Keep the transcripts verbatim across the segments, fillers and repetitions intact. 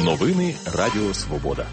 Новини Радіо Свобода.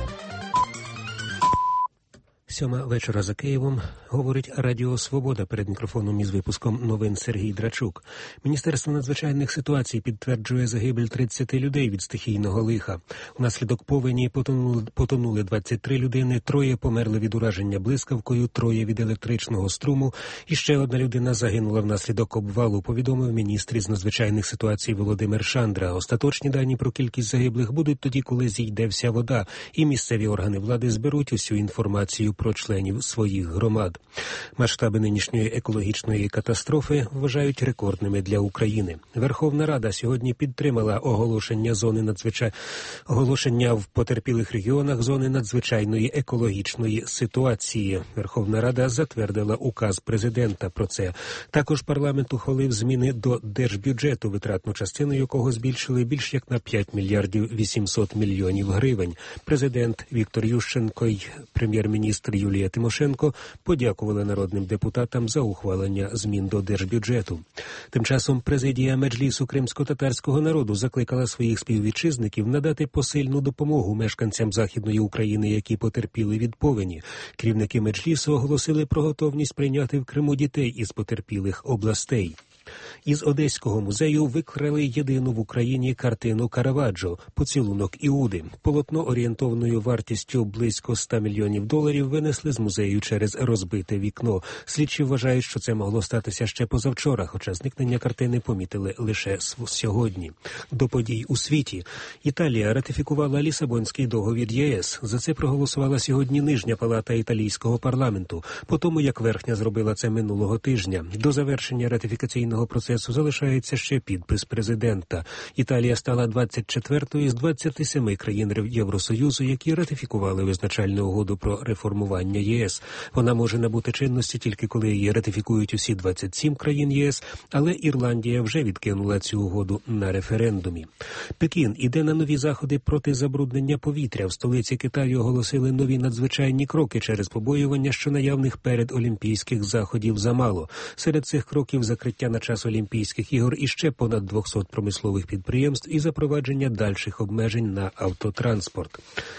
Сьома вечора за Києвом, говорить Радіо Свобода. Перед мікрофоном із випуском новин Сергій Драчук. Міністерство надзвичайних ситуацій підтверджує загибель тридцять людей від стихійного лиха. Унаслідок повені потонули, потонули двадцять три людини, троє померли від ураження блискавкою, троє від електричного струму і ще одна людина загинула внаслідок обвалу, повідомив міністр із надзвичайних ситуацій Володимир Шандра. Остаточні дані про кількість загиблих будуть тоді, коли зійде вся вода, і місцеві органи влади зберуть усю інформацію про членів своїх громад. Масштаби нинішньої екологічної катастрофи вважають рекордними для України. Верховна Рада сьогодні підтримала оголошення зони надзвичай... оголошення в потерпілих регіонах зони надзвичайної екологічної ситуації. Верховна Рада затвердила указ президента про це. Також парламент ухвалив зміни до держбюджету, витратну частину якого збільшили більш як на п'ять мільярдів вісімсот мільйонів гривень. Президент Віктор Ющенко й прем'єр-міністр Юлія Тимошенко подякували народним депутатам за ухвалення змін до держбюджету. Тим часом президія Меджлісу кримсько-татарського народу закликала своїх співвітчизників надати посильну допомогу мешканцям Західної України, які потерпіли від повені. Керівники Меджлісу оголосили про готовність прийняти в Криму дітей із потерпілих областей. Із Одеського музею викрали єдину в Україні картину Караваджо «Поцілунок Іуди». Полотно орієнтовною вартістю близько ста мільйонів доларів винесли з музею через розбите вікно. Слідчі вважають, що це могло статися ще позавчора, хоча зникнення картини помітили лише сьогодні. До подій у світі. Італія ратифікувала Лісабонський договір ЄС. За це проголосувала сьогодні Нижня палата італійського парламенту, по тому як Верхня зробила це минулого тижня. До завершення ратифікаційного процесу залишається ще підпис президента. Італія стала двадцять четвертою з двадцяти семи країн Євросоюзу, які ратифікували визначальну угоду про реформування ЄС. Вона може набути чинності тільки коли її ратифікують усі двадцять сім країн ЄС, але Ірландія вже відкинула цю угоду на референдумі. Пекін іде на нові заходи проти забруднення повітря. В столиці Китаю оголосили нові надзвичайні кроки через побоювання, що наявних передолімпійських заходів замало. Серед цих кроків закриття на час Олімпійських ігор і ще понад двісті промислових підприємств і запровадження дальших обмежень на автотранспорт.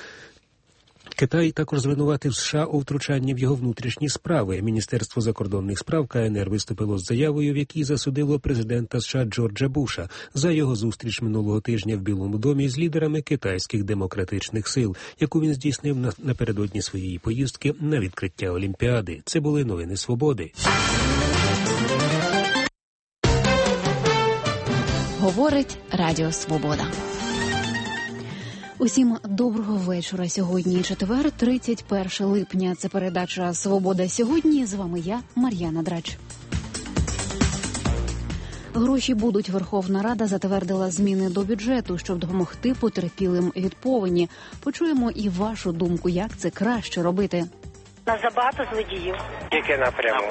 Китай також звинуватив США у втручанні в його внутрішні справи. Міністерство закордонних справ КНР виступило з заявою, в якій засудило президента США Джорджа Буша за його зустріч минулого тижня в Білому домі з лідерами китайських демократичних сил, яку він здійснив напередодні своєї поїздки на відкриття Олімпіади. Це були новини Свободи. Говорить Радіо Свобода. Усім доброго вечора. Сьогодні четвер, тридцять перше липня. Це передача «Свобода сьогодні». З вами я, Мар'яна Драч. Гроші будуть. Верховна Рада затвердила зміни до бюджету, щоб допомогти потерпілим від повені. Почуємо і вашу думку, як це краще робити. На забагато злодіїв. Тільки напряму.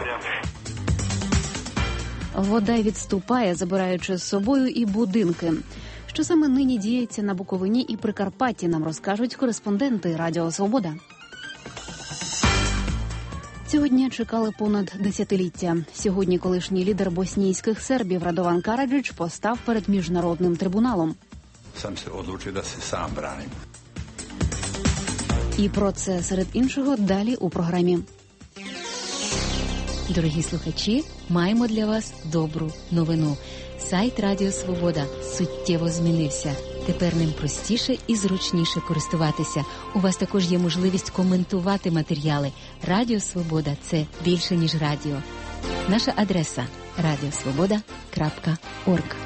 Вода відступає, забираючи з собою і будинки. Що саме нині діється на Буковині і Прикарпатті, нам розкажуть кореспонденти Радіо Свобода. Цього дня чекали понад десятиліття. Сьогодні колишній лідер боснійських сербів Радован Караджич постав перед міжнародним трибуналом. Сам се одлучив да се сам браним. І про це, серед іншого, далі у програмі. Дорогі слухачі, маємо для вас добру новину. Сайт Радіо Свобода суттєво змінився. Тепер ним простіше і зручніше користуватися. У вас також є можливість коментувати матеріали. Радіо Свобода – це більше, ніж радіо. Наша адреса – радіосвобода крапка орг.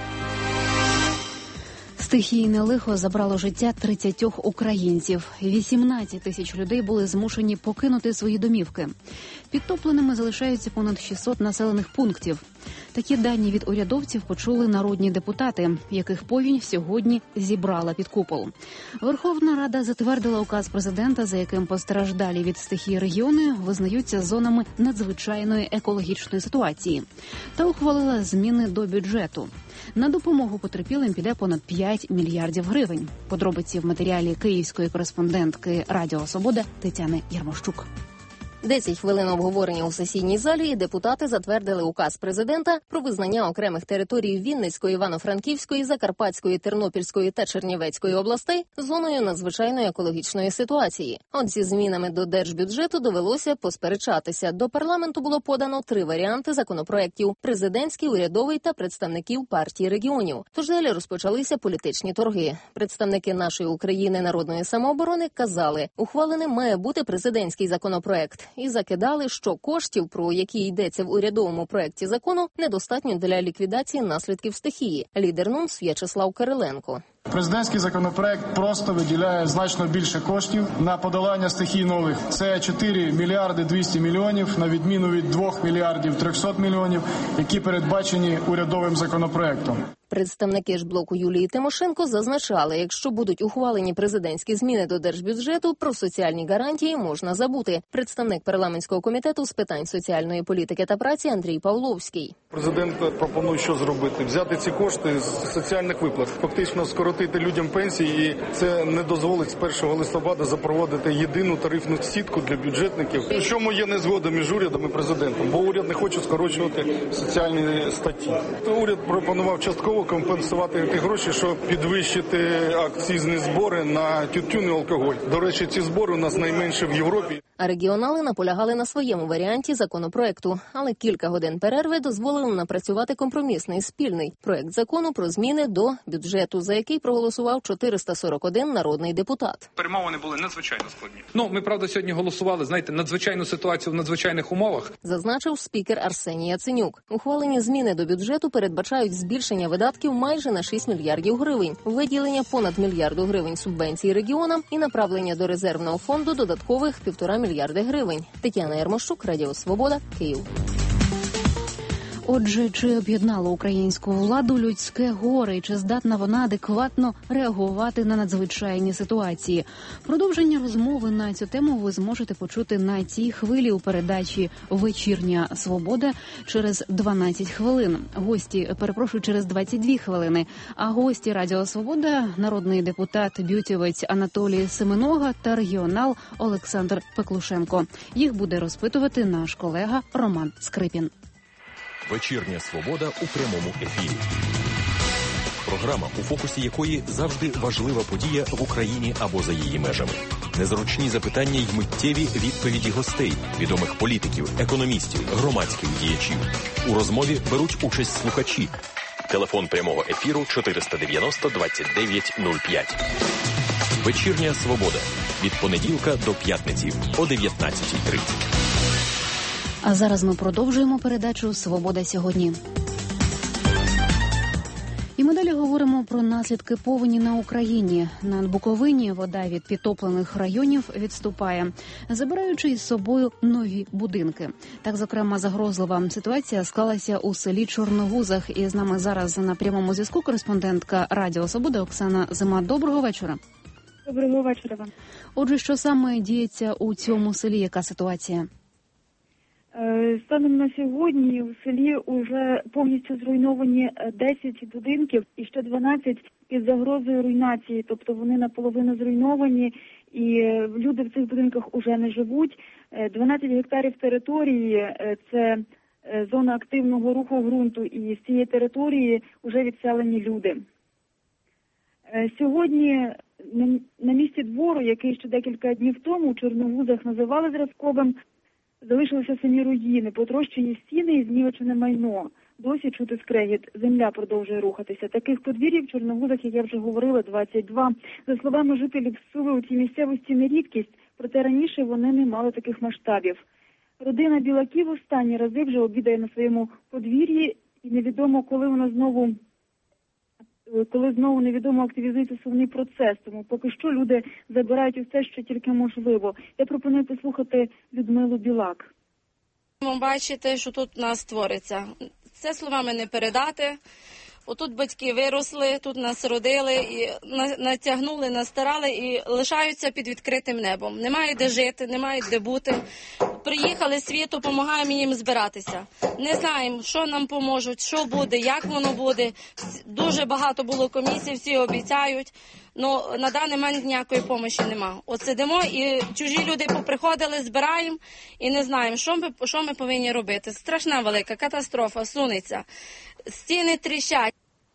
Стихійне лихо забрало життя тридцятьох українців. вісімнадцять тисяч людей були змушені покинути свої домівки. Підтопленими залишаються понад шістсот населених пунктів. Такі дані від урядовців почули народні депутати, яких повінь сьогодні зібрала під купол. Верховна Рада затвердила указ президента, за яким постраждалі від стихії регіони визнаються зонами надзвичайної екологічної ситуації, та ухвалила зміни до бюджету. На допомогу потерпілим піде понад п'ять мільярдів гривень. Подробиці в матеріалі київської кореспондентки Радіо Свобода Тетяни Ярмощук. десять хвилин обговорення у сесійній залі, і депутати затвердили указ президента про визнання окремих територій Вінницької, Івано-Франківської, Закарпатської, Тернопільської та Чернівецької областей зоною надзвичайної екологічної ситуації. От зі змінами до держбюджету довелося посперечатися. До парламенту було подано три варіанти законопроєктів – президентський, урядовий та представників партії регіонів. Тож далі розпочалися політичні торги. Представники нашої України народної самооборони казали, ухваленим має бути президентський законопроект. І закидали, що коштів, про які йдеться в урядовому проєкті закону, недостатньо для ліквідації наслідків стихії. Лідер НУНС В'ячеслав Кириленко. Президентський законопроект просто виділяє значно більше коштів на подолання стихій нових. Це чотири мільярди двісті мільйонів, на відміну від двох мільярдів триста мільйонів, які передбачені урядовим законопроектом. Представники ж блоку Юлії Тимошенко зазначали, якщо будуть ухвалені президентські зміни до держбюджету, про соціальні гарантії можна забути. Представник парламентського комітету з питань соціальної політики та праці Андрій Павловський. Президент пропонує що зробити? Взяти ці кошти з соціальних виплат, фактично скоротити людям пенсії, і це не дозволить з першого листопада запровадити єдину тарифну сітку для бюджетників. В чому є незгода між урядом і президентом? Бо уряд не хоче скорочувати соціальні статті. Уряд пропонував частково компенсувати ті гроші, щоб підвищити акцизні збори на тютюн і алкоголь. До речі, ці збори у нас найменші в Європі. А регіонали наполягали на своєму варіанті законопроекту, але кілька годин перерви дозволили напрацювати компромісний спільний проект закону про зміни до бюджету, за який проголосував чотириста сорок один народний депутат. Перемовини були надзвичайно складні. Ну, ми, правда, сьогодні голосували, знаєте, надзвичайну ситуацію в надзвичайних умовах. Зазначив спікер Арсеній Яценюк. Ухвалені зміни до бюджету передбачають збільшення видатків майже на шість мільярдів гривень, виділення понад мільярду гривень субвенцій регіонам і направлення до резервного фонду додаткових півтора мільярди гривень. Тетяна Ярмощук, Радіо Свобода, Київ. Отже, чи об'єднало українську владу людське горе, і чи здатна вона адекватно реагувати на надзвичайні ситуації? Продовження розмови на цю тему ви зможете почути на цій хвилі у передачі «Вечірня Свобода» через дванадцять хвилин. Гості, перепрошую, через двадцять дві хвилини. А гості Радіо Свобода – народний депутат бютівець Анатолій Семенога та регіонал Олександр Пеклушенко. Їх буде розпитувати наш колега Роман Скрипін. Вечірня Свобода у прямому ефірі. Програма, у фокусі якої завжди важлива подія в Україні або за її межами. Незручні запитання й миттєві відповіді гостей, відомих політиків, економістів, громадських діячів. У розмові беруть участь слухачі. Телефон прямого ефіру чотириста дев'яносто двадцять дев'ять нуль п'ять. Вечірня Свобода. Від понеділка до п'ятниці о дев'ятнадцятій тридцять. А зараз ми продовжуємо передачу «Свобода сьогодні». І ми далі говоримо про наслідки повені на Україні. На Буковині вода від підтоплених районів відступає, забираючи із собою нові будинки. Так, зокрема, загрозлива ситуація склалася у селі Чорногузах. І з нами зараз на прямому зв'язку кореспондентка Радіо Свобода Оксана Зима. Доброго вечора. Доброго вечора вам. Отже, що саме діється у цьому селі? Яка ситуація? Станом на сьогодні в селі вже повністю зруйновані десять будинків і ще дванадцять під загрозою руйнації. Тобто вони наполовину зруйновані і люди в цих будинках уже не живуть. дванадцять гектарів території – це зона активного руху ґрунту, і з цієї території вже відселені люди. Сьогодні на місці двору, який ще декілька днів тому у Чорногузах називали зразковим, залишилися самі руїни, потрощені стіни і знівечене майно. Досі чути скрегіт. Земля продовжує рухатися. Таких подвір'їв в Чорногузах, як я вже говорила, двадцять два. За словами жителів Суви, у цій місцевості не рідкість, проте раніше вони не мали таких масштабів. Родина Білаків останні рази вже обідає на своєму подвір'ї, і невідомо, коли вона знову коли знову невідомо активізується сувний процес. Тому поки що люди забирають усе, що тільки можливо. Я пропоную послухати Людмилу Білак. Бачите, що тут у нас твориться. Це словами не передати. Отут батьки виросли, тут нас родили, і натягнули, настарали і лишаються під відкритим небом. Немає де жити, немає де бути. приїхали з світу, допомагаємо їм збиратися. Не знаємо, що нам поможуть, що буде, як воно буде. Дуже багато було комісій, всі обіцяють. Ну, на даний момент ніякої допомоги немає. От сидимо і чужі люди поприходили, збираємо і не знаємо, що ми, що ми повинні робити. Страшна велика катастрофа, сунеться, стіни тріщать.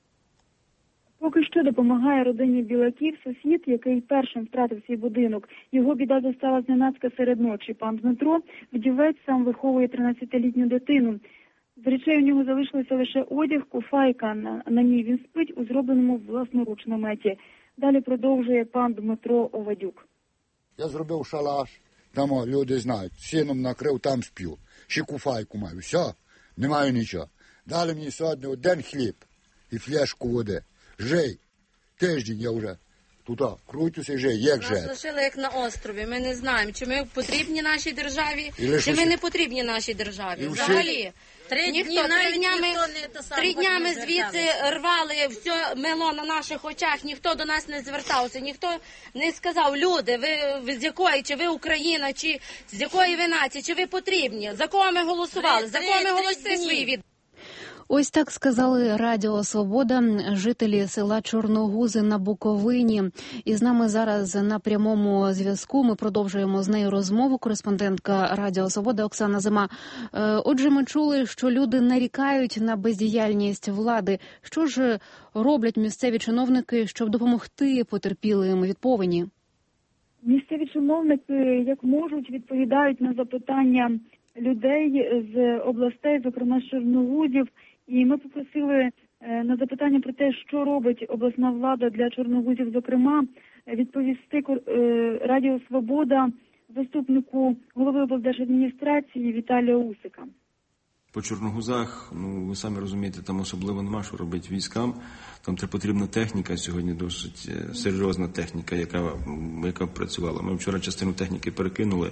Поки що допомагає родині Білаків сусід, який першим втратив свій будинок. Його біда застала зненацька серед ночі. Пан Дмитро, вдівець, сам виховує тринадцятилітню дитину. З речей у нього залишилося лише одяг, куфайка. На, на ній він спить у зробленому власноруч наметі. Далі продовжує пан Дмитро Овадюк. Я зробив шалаш, там о, люди знають, сіном накрив, там сплю. Ще куфайку маю, все, не маю нічого. Дали мені сьогодні один хліб і фляжку води. Жей, тиждень я вже туди крутюся і жей, як жей. Нас лишили як на острові, ми не знаємо, чи ми потрібні нашій державі, чи ми не потрібні нашій державі. Взагалі. Три ніхто, дні, три днями, три днями звідси рвали все мело на наших очах, ніхто до нас не звертався, ніхто не сказав, люди, ви, ви з якої, чи ви Україна, чи з якої ви нації, чи ви потрібні, за кого ми голосували, за кого ми голоси свої від. Ось так сказали Радіо Свобода жителі села Чорногузи на Буковині. І з нами зараз на прямому зв'язку ми продовжуємо з нею розмову. Кореспондентка Радіо Свобода Оксана Зима. Отже, ми чули, що люди нарікають на бездіяльність влади. Що ж роблять місцеві чиновники, щоб допомогти потерпілим від повені? Місцеві чиновники, як можуть, відповідають на запитання людей з областей, зокрема з Чорногузів. І ми попросили на запитання про те, що робить обласна влада для Чорногузів, зокрема, відповісти Радіо Свобода заступнику голови облдержадміністрації Віталія Усика. По Чорногузах, ну ви самі розумієте, там особливо нема що робити військам. Там це потрібна техніка, сьогодні досить серйозна техніка, яка, яка працювала. Ми вчора частину техніки перекинули.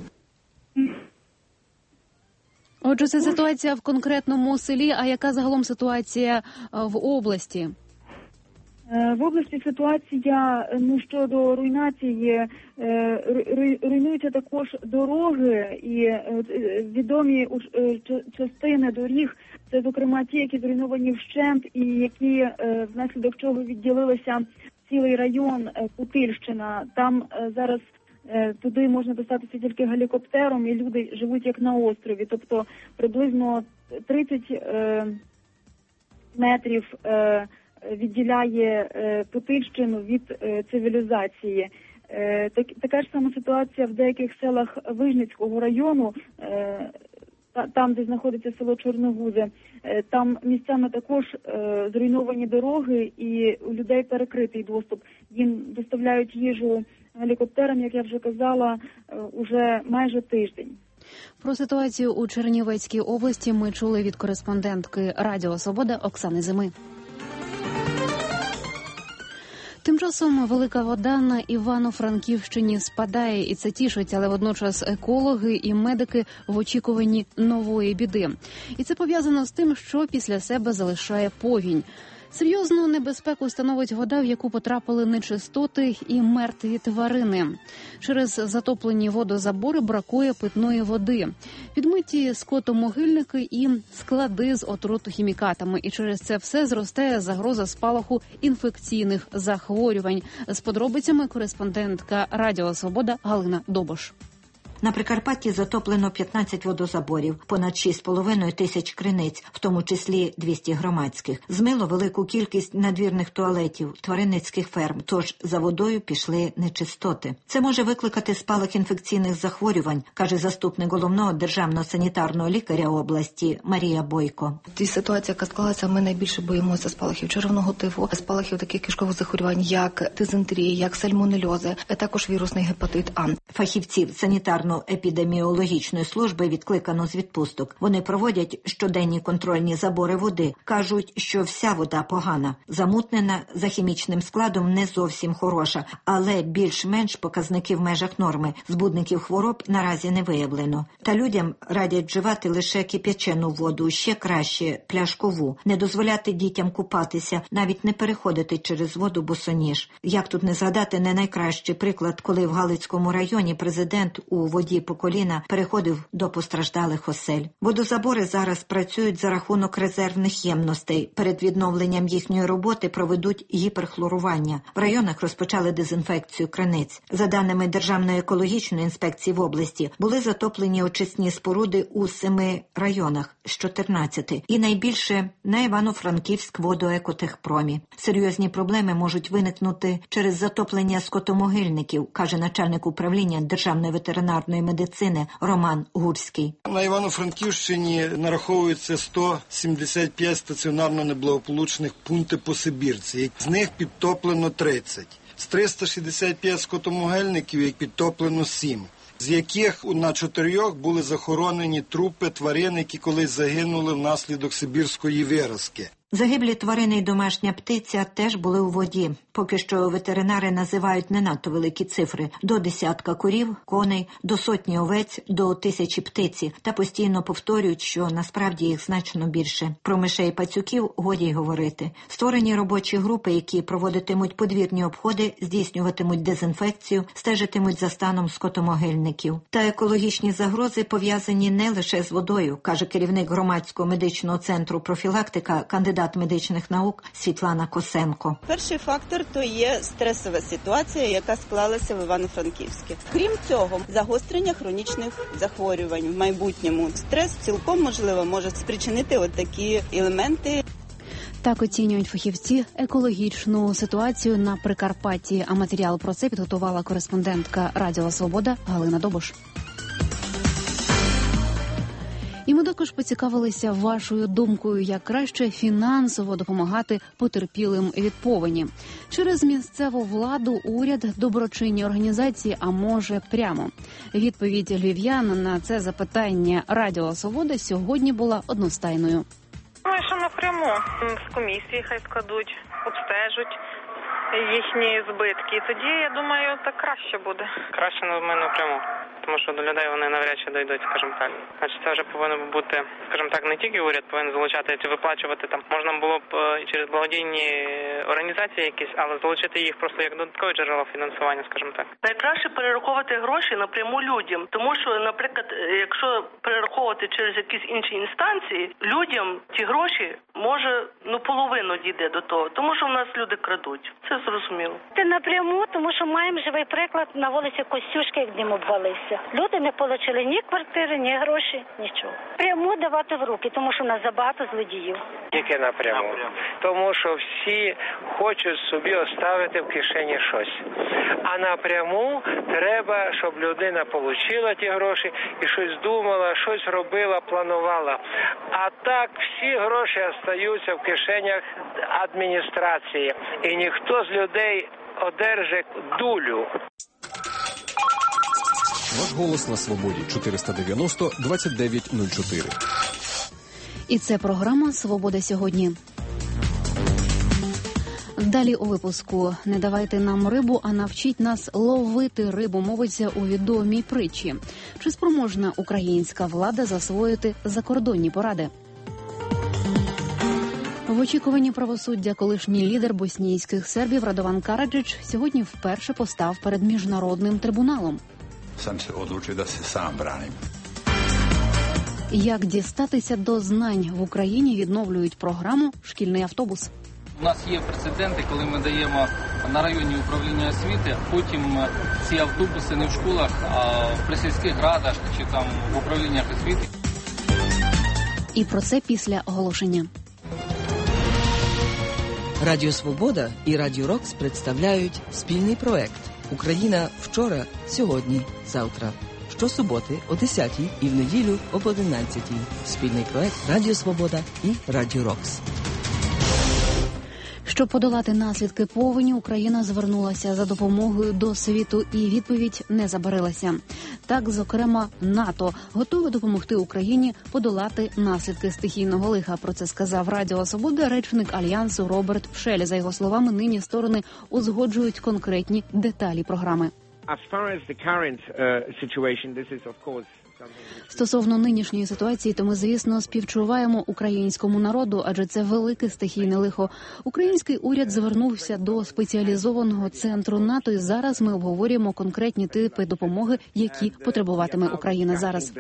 Отже, це ситуація в конкретному селі, а яка загалом ситуація в області? В області ситуація, ну, щодо руйнації, руйнуються також дороги і відомі частини доріг, це, зокрема, ті, які зруйновані вщент і які, внаслідок чого відділилися цілий район Путильщина. Там зараз туди можна достатися тільки гелікоптером, і люди живуть як на острові. Тобто приблизно тридцять е, метрів е, відділяє е, Путильщину від е, цивілізації. Е, так, така ж сама ситуація в деяких селах Вижницького району, е, та, там, де знаходиться село Чорногузи. Е, там місцями також е, зруйновані дороги і у людей перекритий доступ. Їм доставляють їжу гелікоптером, як я вже казала, уже майже тиждень. Про ситуацію у Чернівецькій області ми чули від кореспондентки Радіо Свобода Оксани Зими. Тим часом велика вода на Івано-Франківщині спадає, і це тішить, але водночас екологи і медики в очікуванні нової біди. І це пов'язано з тим, що після себе залишає повінь. Серйозну небезпеку становить вода, в яку потрапили нечистоти і мертві тварини. Через затоплені водозабори бракує питної води. Підмиті скотомогильники і склади з отрутохімікатами. І через це все зростає загроза спалаху інфекційних захворювань. З подробицями кореспондентка Радіо Свобода Галина Добош. На Прикарпатті затоплено п'ятнадцять водозаборів, понад шість з половиною тисяч криниць, в тому числі двісті громадських. Змило велику кількість надвірних туалетів, тваринницьких ферм, тож за водою пішли нечистоти. Це може викликати спалах інфекційних захворювань, каже заступник головного державного санітарного лікаря області Марія Бойко. Ті ситуації, яка склалася, ми найбільше боїмося спалахів червоного тифу, спалахів таких кишкових захворювань, як дизентерія, як сальмонельози, а також вірусний гепатит А. Фахівців санітарного епідеміологічної служби відкликано з відпусток. Вони проводять щоденні контрольні забори води. Кажуть, що вся вода погана. Замутнена, за хімічним складом не зовсім хороша, але більш-менш показники в межах норми. Збудників хвороб наразі не виявлено. Та людям радять вживати лише кип'ячену воду, ще краще пляшкову. Не дозволяти дітям купатися, навіть не переходити через воду босоніж. Як тут не згадати не найкращий приклад, коли в Галицькому районі президент у воді воді по коліна, переходив до постраждалих осель. Водозабори зараз працюють за рахунок резервних ємностей. Перед відновленням їхньої роботи проведуть гіперхлорування. В районах розпочали дезінфекцію криниць. За даними Державної екологічної інспекції в області, були затоплені очисні споруди у семи районах з чотирнадцяти. І найбільше на Івано-Франківськ-водоекотехпромі. Серйозні проблеми можуть виникнути через затоплення скотомогильників, каже начальник управління Державної ветеринарної медицини Роман Гурський. На Івано-Франківщині нараховується сто сімдесят п'ять стаціонарно неблагополучних пунктів по Сибірці. З них підтоплено тридцять. З триста шістдесят п'ять скотомогильників їх підтоплено сім. З яких на чотирьох були захоронені трупи тварин, які колись загинули внаслідок сибірської виразки. Загиблі тварини і домашня птиця теж були у воді. Поки що ветеринари називають не надто великі цифри – до десятка корів, коней, до сотні овець, до тисячі птиці. Та постійно повторюють, що насправді їх значно більше. Про мишей і пацюків годі й говорити. Створені робочі групи, які проводитимуть подвірні обходи, здійснюватимуть дезінфекцію, стежитимуть за станом скотомогильників. Та екологічні загрози пов'язані не лише з водою, каже керівник громадського медичного центру профілактика, кандидат медичних наук Світлана Косенко. Перший фактор – то є стресова ситуація, яка склалася в Івано-Франківську. Крім цього, загострення хронічних захворювань в майбутньому. Стрес цілком, можливо, може спричинити от такі елементи. Так оцінюють фахівці екологічну ситуацію на Прикарпатті. А матеріал про це підготувала кореспондентка Радіо Свобода Галина Добуш. І ми також поцікавилися вашою думкою, як краще фінансово допомагати потерпілим від повені. Через місцеву владу, уряд, доброчинні організації, а може прямо? Відповідь львів'ян на це запитання Радіо Свобода сьогодні була одностайною. Ну, що напряму з комісії хай складуть, обстежуть їхні збитки. І тоді, я думаю, так краще буде. Краще на мене напряму. Тому що до людей вони навряд чи дійдуть, скажімо так. Значить, це вже повинно бути, скажімо так, не тільки уряд повинен залучати чи виплачувати там. Можна було б через благодійні організації якісь, але залучити їх просто як додаткове джерело фінансування, скажімо так. Найкраще перераховувати гроші напряму людям. Тому що, наприклад, якщо перераховувати через якісь інші інстанції, людям ті гроші може, ну, половину дійде до того. Тому що в нас люди крадуть. Це зрозуміло. Це напряму, тому що маємо живий приклад на вулиці Костюшки, як дім обвалився. Люди не отримали ні квартири, ні гроші, нічого. Пряму давати в руки, тому що в нас забагато злодіїв. Тільки напряму. Тому що всі хочуть собі оставити в кишені щось. А напряму треба, щоб людина отримала ті гроші і щось думала, щось робила, планувала. А так всі гроші залишаються в кишенях адміністрації. І ніхто з людей одержить дулю. Ваш голос на свободі. чотириста дев'яносто двадцять дев'ять нуль чотири. І це програма «Свобода сьогодні». Далі у випуску «Не давайте нам рибу, а навчіть нас ловити рибу» мовиться у відомій притчі. Чи спроможна українська влада засвоїти закордонні поради? В очікуванні правосуддя колишній лідер боснійських сербів Радован Караджич сьогодні вперше постав перед міжнародним трибуналом. Сам се одлучив да се сам браним. Як дістатися до знань в Україні відновлюють програму «Шкільний автобус». У нас є прецеденти, коли ми даємо на районні управління освіти, потім ці автобуси не в школах, а в присільських радах чи там в управліннях освіти. І про це після оголошення. Радіо Свобода і Радіо Рокс представляють спільний проект «Україна вчора, сьогодні, завтра». Щосуботи о десятій і в неділю об одинадцятій. Спільний проект Радіо Свобода і Радіо Рокс. Щоб подолати наслідки повені, Україна звернулася за допомогою до світу і відповідь не забарилася. Так, зокрема, НАТО готове допомогти Україні подолати наслідки стихійного лиха. Про це сказав Радіо Свобода речник Альянсу Роберт Пшель. За його словами, нині сторони узгоджують конкретні деталі програми. Стосовно нинішньої ситуації, то ми, звісно, співчуваємо українському народу, адже це велике стихійне лихо. Український уряд звернувся до спеціалізованого центру НАТО, і зараз ми обговорюємо конкретні типи допомоги, які потребуватиме Україна зараз.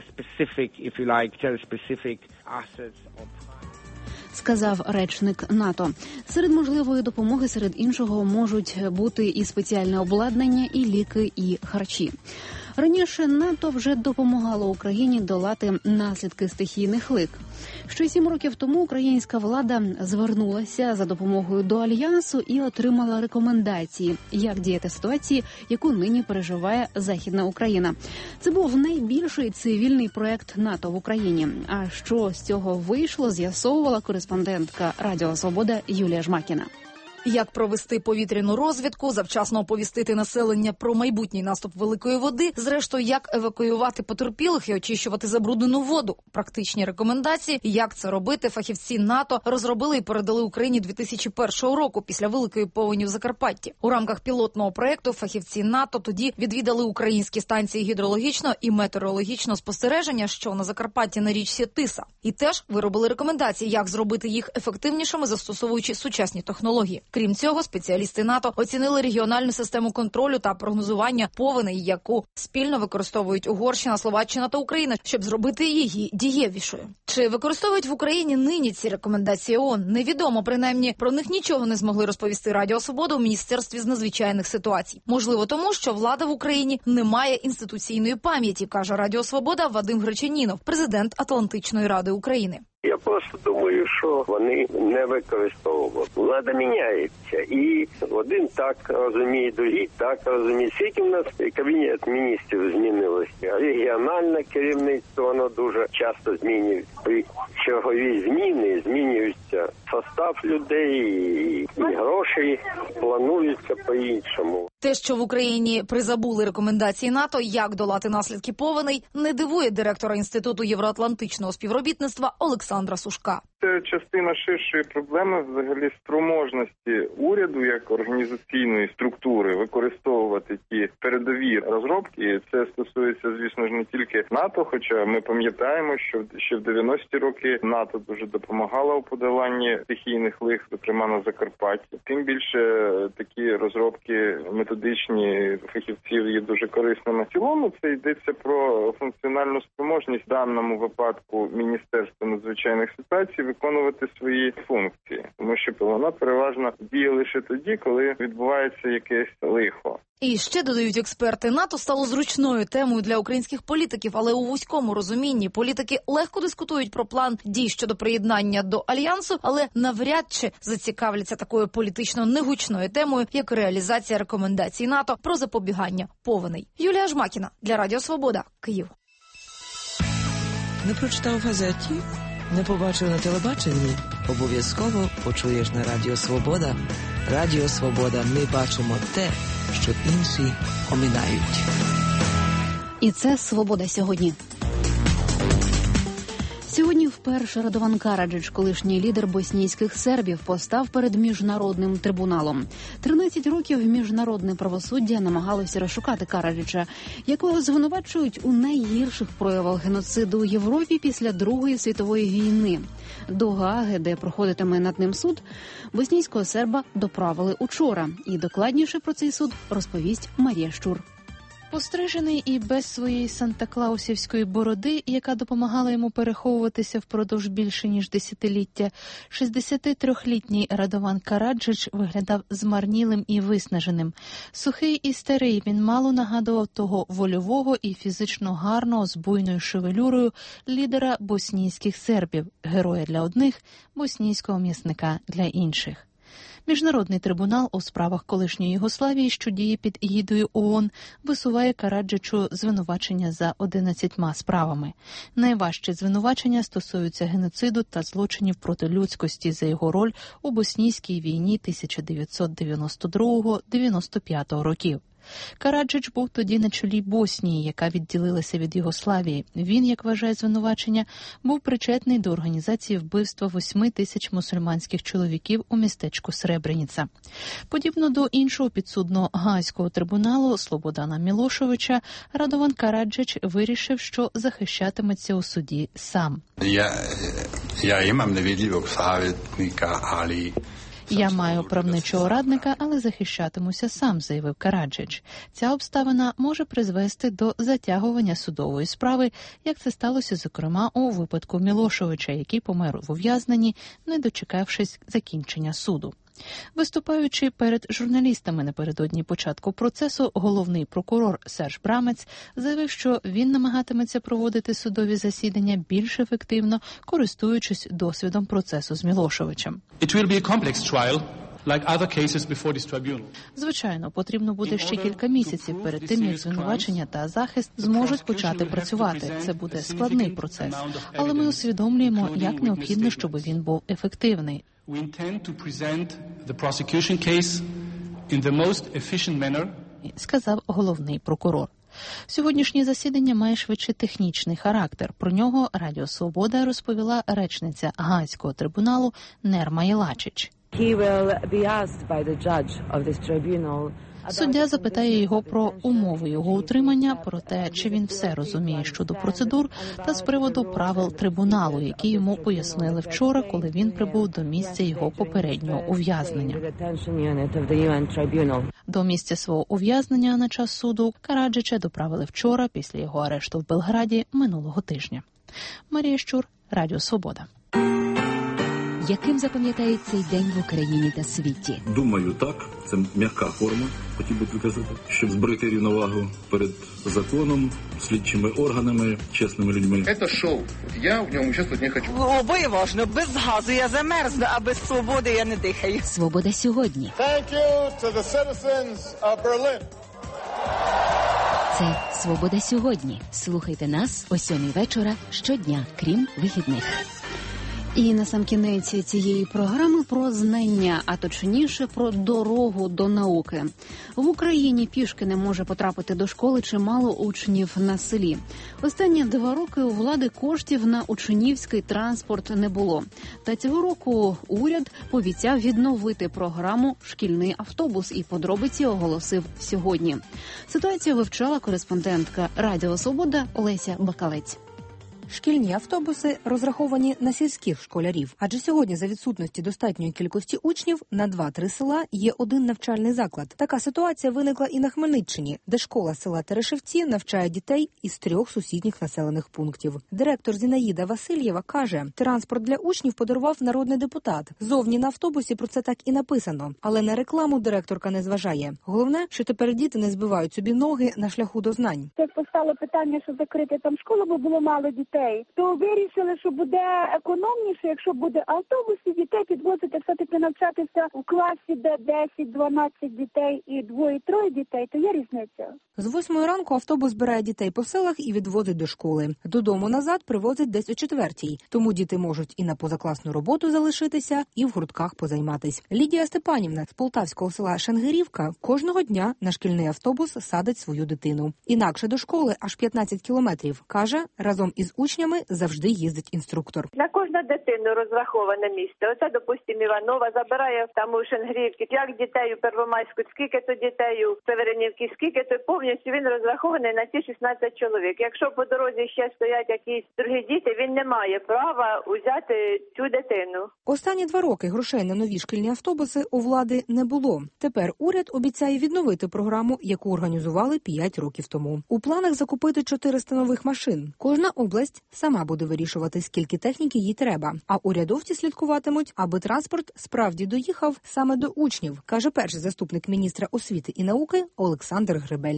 Сказав речник НАТО. Серед можливої допомоги, серед іншого, можуть бути і спеціальне обладнання, і ліки, і харчі. Раніше НАТО вже допомагало Україні долати наслідки стихійних лих. Ще сім років тому українська влада звернулася за допомогою до Альянсу і отримала рекомендації, як діяти в ситуації, яку нині переживає Західна Україна. Це був найбільший цивільний проект НАТО в Україні. А що з цього вийшло, з'ясовувала кореспондентка Радіо Свобода Юлія Жмакіна. Як провести повітряну розвідку, завчасно оповістити населення про майбутній наступ великої води, зрештою, як евакуювати потерпілих і очищувати забруднену воду. Практичні рекомендації, як це робити, фахівці НАТО розробили і передали Україні дві тисячі першого року після великої повені в Закарпатті. У рамках пілотного проєкту фахівці НАТО тоді відвідали українські станції гідрологічного і метеорологічного спостереження, що на Закарпатті на річці Тиса. І теж виробили рекомендації, як зробити їх ефективнішими, застосовуючи сучасні технології. Крім цього, спеціалісти НАТО оцінили регіональну систему контролю та прогнозування повеней, яку спільно використовують Угорщина, Словаччина та Україна, щоб зробити її дієвішою. Чи використовують в Україні нині ці рекомендації ООН? Невідомо, принаймні, про них нічого не змогли розповісти Радіо Свобода у Міністерстві з надзвичайних ситуацій. Можливо, тому, що влада в Україні не має інституційної пам'яті, каже Радіо Свобода Вадим Гречанінов, президент Атлантичної ради України. Я просто думаю, що вони не використовували. Влада міняється. І один так розуміє, другий так розуміє. Скільки в нас кабінет міністрів змінилося. Регіональне керівництво, воно дуже часто змінюється. При чергові зміни змінюється состав людей, і гроші плануються по-іншому. Те, що в Україні призабули рекомендації НАТО, як долати наслідки повеней, не дивує директора Інституту євроатлантичного співробітництва Олександра Сушка. Це частина ширшої проблеми взагалі спроможності уряду як організаційної структури використовувати ті передові розробки. Це стосується, звісно ж, не тільки НАТО, хоча ми пам'ятаємо, що ще в дев'яності роки НАТО дуже допомагало у подоланні стихійних лих, зокрема на Закарпатті. Тим більше такі розробки методичні фахівців є дуже корисними. В цілому це йдеться про функціональну спроможність в даному випадку Міністерства надзвичайних ситуацій виконувати свої функції, тому що вона переважно діє лише тоді, коли відбувається якесь лихо. І ще, додають експерти, НАТО стало зручною темою для українських політиків, але у вузькому розумінні політики легко дискутують про план дій щодо приєднання до Альянсу, але навряд чи зацікавляться такою політично негучною темою, як реалізація рекомендацій НАТО про запобігання повеней. Юлія Жмакіна для Радіо Свобода, Київ. Не прочитав в газеті? Не побачив на телебаченні? Обов'язково почуєш на Радіо Свобода. Радіо Свобода. Ми бачимо те, що інші оминають. І це «Свобода сьогодні». Сьогодні вперше Радован Караджич, колишній лідер боснійських сербів, постав перед міжнародним трибуналом. тринадцять років міжнародне правосуддя намагалося розшукати Караджича, якого звинувачують у найгірших проявах геноциду у Європі після Другої світової війни. До Гааги, де проходитиме над ним суд, боснійського серба доправили учора. І докладніше про цей суд розповість Марія Щур. Пострижений і без своєї санта-клаусівської бороди, яка допомагала йому переховуватися впродовж більше ніж десятиліття, шістдесятитрирічний Радован Караджич виглядав змарнілим і виснаженим. Сухий і старий, він мало нагадував того вольового і фізично гарного з буйною шевелюрою лідера боснійських сербів, героя для одних, боснійського м'ясника для інших. Міжнародний трибунал у справах колишньої Югославії, що діє під егідою ООН, висуває Караджичу звинувачення за одинадцятьма справами. Найважчі звинувачення стосуються геноциду та злочинів проти людськості за його роль у боснійській війні тисяча дев'ятсот дев'яносто другого - дев'яносто п'ятого років. Караджич був тоді на чолі Боснії, яка відділилася від Югославії. Він, як вважає звинувачення, був причетний до організації вбивства восьми тисяч мусульманських чоловіків у містечку Сребреніца. Подібно до іншого підсудного Гаазького трибуналу Слободана Мілошевича, Радован Караджич вирішив, що захищатиметься у суді сам. Я, я імам невідливого советника, але... «Я маю правничого радника, але захищатимуся сам», – заявив Караджич. Ця обставина може призвести до затягування судової справи, як це сталося, зокрема, у випадку Мілошевича, який помер в ув'язненні, не дочекавшись закінчення суду. Виступаючи перед журналістами напередодні початку процесу, головний прокурор Серж Брамець заявив, що він намагатиметься проводити судові засідання більш ефективно, користуючись досвідом процесу з Мілошевичем. It will be a complex trial. Like other cases before this tribunal. Звичайно, потрібно буде ще кілька місяців перед тим, як звинувачення та захист зможуть почати працювати. Це буде складний процес, але ми усвідомлюємо, як необхідно, щоб він був ефективний. We intend to present the prosecution case in the most efficient manner, сказав головний прокурор. Сьогоднішнє засідання має швидше технічний характер. Про нього Радіо Свобода розповіла речниця Гаазького трибуналу Нерма Єлачич. He will be asked by the judge of this tribunal. Суддя запитає його про умови його утримання, про те, чи він все розуміє щодо процедур, та з приводу правил трибуналу, які йому пояснили вчора, коли він прибув до місця його попереднього ув'язнення. До місця свого ув'язнення на час суду Караджича доправили вчора, після його арешту в Белграді минулого тижня. Марія Щур, Радіо Свобода. Яким запам'ятає цей день в Україні та світі? Думаю, так. Це м'яка форма, хотів би виказати, щоб зберегти рівновагу перед законом, слідчими органами, чесними людьми. Це шоу. Я в ньому участвувати не хочу. Обоє важно. Без газу я замерзну, а без свободи я не дихаю. Свобода сьогодні. Thank you to the citizens of Berlin. Це «Свобода сьогодні». Слухайте нас о сьомій вечора щодня, крім вихідних. І насамкінець цієї програми про знання, а точніше про дорогу до науки. В Україні пішки не може потрапити до школи чимало учнів на селі. Останні два роки у влади коштів на учнівський транспорт не було. Та цього року уряд пообіцяв відновити програму «Шкільний автобус» і подробиці оголосив сьогодні. Ситуацію вивчала кореспондентка Радіо Свобода Олеся Бакалець. Шкільні автобуси розраховані на сільських школярів, адже сьогодні за відсутності достатньої кількості учнів на два-три села є один навчальний заклад. Така ситуація виникла і на Хмельниччині, де школа села Терешевці навчає дітей із трьох сусідніх населених пунктів. Директор Зінаїда Васильєва каже, транспорт для учнів подарував народний депутат. Зовні на автобусі про це так і написано, але на рекламу директорка не зважає. Головне, що тепер діти не збивають собі ноги на шляху до знань. Як постало питання, що закрити там школу, бо було мало дітей, то вирішили, що буде економніше, якщо буде автобус, і дітей підвозити все-таки навчатися у класі, де десять-дванадцять дітей і двоє-троє дітей, то є різниця. З восьмої ранку автобус збирає дітей по селах і відвозить до школи. Додому назад привозить десь о четвертій. Тому діти можуть і на позакласну роботу залишитися, і в гуртках позайматись. Лідія Степанівна з полтавського села Шангирівка кожного дня на шкільний автобус садить свою дитину. Інакше до школи аж п'ятнадцять кілометрів. Каже, разом із учнями завжди їздить інструктор. На кожну дитину розраховане місце. Оце, допустимо, Іванова забирає там у Шангирівці, як дітей у Первомайську, скільки то дітей у Северинівці, скільки то повністю він розрахований на ті шістнадцять чоловік. Якщо по дорозі ще стоять якісь другі діти, він не має права узяти цю дитину. Останні два роки грошей на нові шкільні автобуси у влади не було. Тепер уряд обіцяє відновити програму, яку організували п'ять років тому. У планах закупити чотириста нових машин. Кожна область сама буде вирішувати, скільки техніки їй треба. А урядовці слідкуватимуть, аби транспорт справді доїхав саме до учнів, каже перший заступник міністра освіти і науки Олександр Гребельник.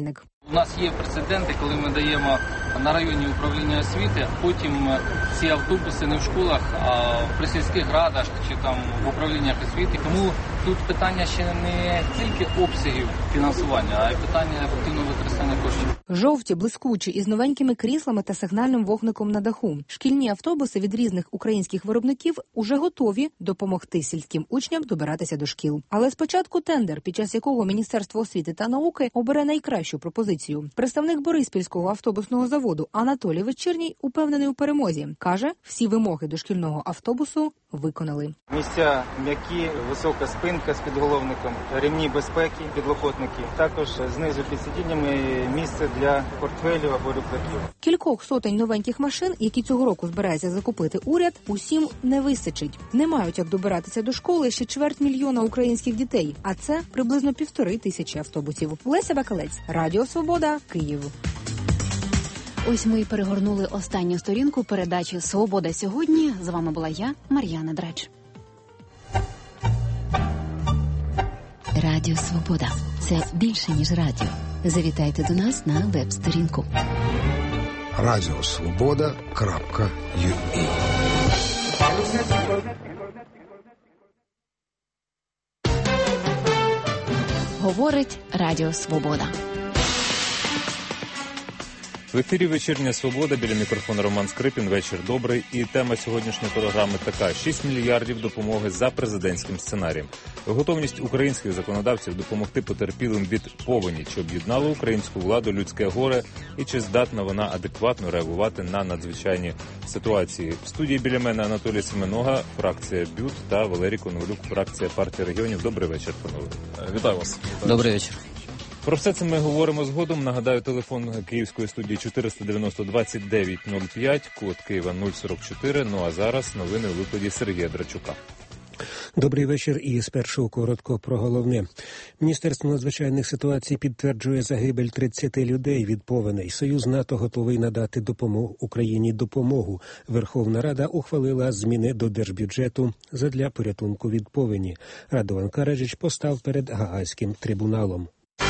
У нас є прецеденти, коли ми даємо на районні управління освіти, потім ці автобуси не в школах, а в присільських радах чи там в управліннях освіти. Тому тут питання ще не тільки обсягів фінансування, а й питання ефективного використання коштів. Жовті, блискучі, із новенькими кріслами та сигнальним вогником на даху. Шкільні автобуси від різних українських виробників уже готові допомогти сільським учням добиратися до шкіл. Але спочатку тендер, під час якого Міністерство освіти та науки обере найкращу пропозицію. Представник Бориспільського автобусного заводу Анатолій Вечірній упевнений у перемозі. Каже, всі вимоги до шкільного автобусу виконали. Місця м'які, висока спинка з підголовником, ремні безпеки, підлокотники. Також знизу під сидіннями місце для портфелів або рюкзаків. Кількох сотень новеньких машин, які цього року збирається закупити уряд, усім не вистачить. Не мають як добиратися до школи ще чверть мільйона українських дітей, а це приблизно півтори тисячі автобусів. Леся Бакалець, Радіо Свобода, Київ. Ось ми і перегорнули останню сторінку передачі «Свобода сьогодні». З вами була я, Мар'яна Драч. Радіо Свобода – це більше, ніж радіо. Завітайте до нас на веб-сторінку. радіо свобода крапка ю а. Говорить Радіо Свобода. В ефірі «Вечірня Свобода», біля мікрофону Роман Скрипін. Вечір добрий. І тема сьогоднішньої програми така: шість мільярдів допомоги за президентським сценарієм. Готовність українських законодавців допомогти потерпілим від повені, чи об'єднало українську владу людське горе, і чи здатна вона адекватно реагувати на надзвичайні ситуації. В студії біля мене Анатолій Семенога, фракція БЮТ, та Валерій Коновалюк, фракція партії регіонів. Добрий вечір, панове. Вітаю вас. Добрий вечір. Про все це ми говоримо згодом. Нагадаю, телефон київської студії чотириста дев'яносто двадцять дев'ять нуль п'ять, код Києва нуль сорок чотири. Ну а зараз новини у викладі Сергія Драчука. Добрий вечір і спершу коротко про головне. Міністерство надзвичайних ситуацій підтверджує загибель тридцяти людей від повеней. Союз НАТО готовий надати допомогу Україні допомогу. Верховна Рада ухвалила зміни до держбюджету задля порятунку від повені. Радован Караджич постав перед Гаазьким трибуналом.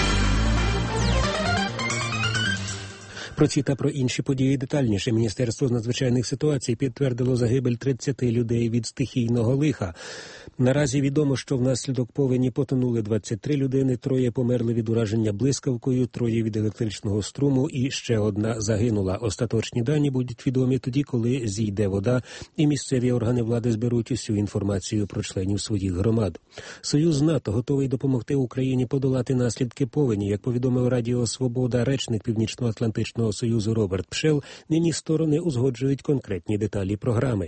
Про ці та про інші події детальніше. Міністерство з надзвичайних ситуацій підтвердило загибель тридцяти людей від стихійного лиха. Наразі відомо, що внаслідок повені потонули двадцять три людини, троє померли від ураження блискавкою, троє від електричного струму і ще одна загинула. Остаточні дані будуть відомі тоді, коли зійде вода і місцеві органи влади зберуть усю інформацію про членів своїх громад. Союз НАТО готовий допомогти Україні подолати наслідки повені. Як повідомив Радіо Свобода, речник Північно-Атлантичного Союзу Роберт Пшел, нині сторони узгоджують конкретні деталі програми.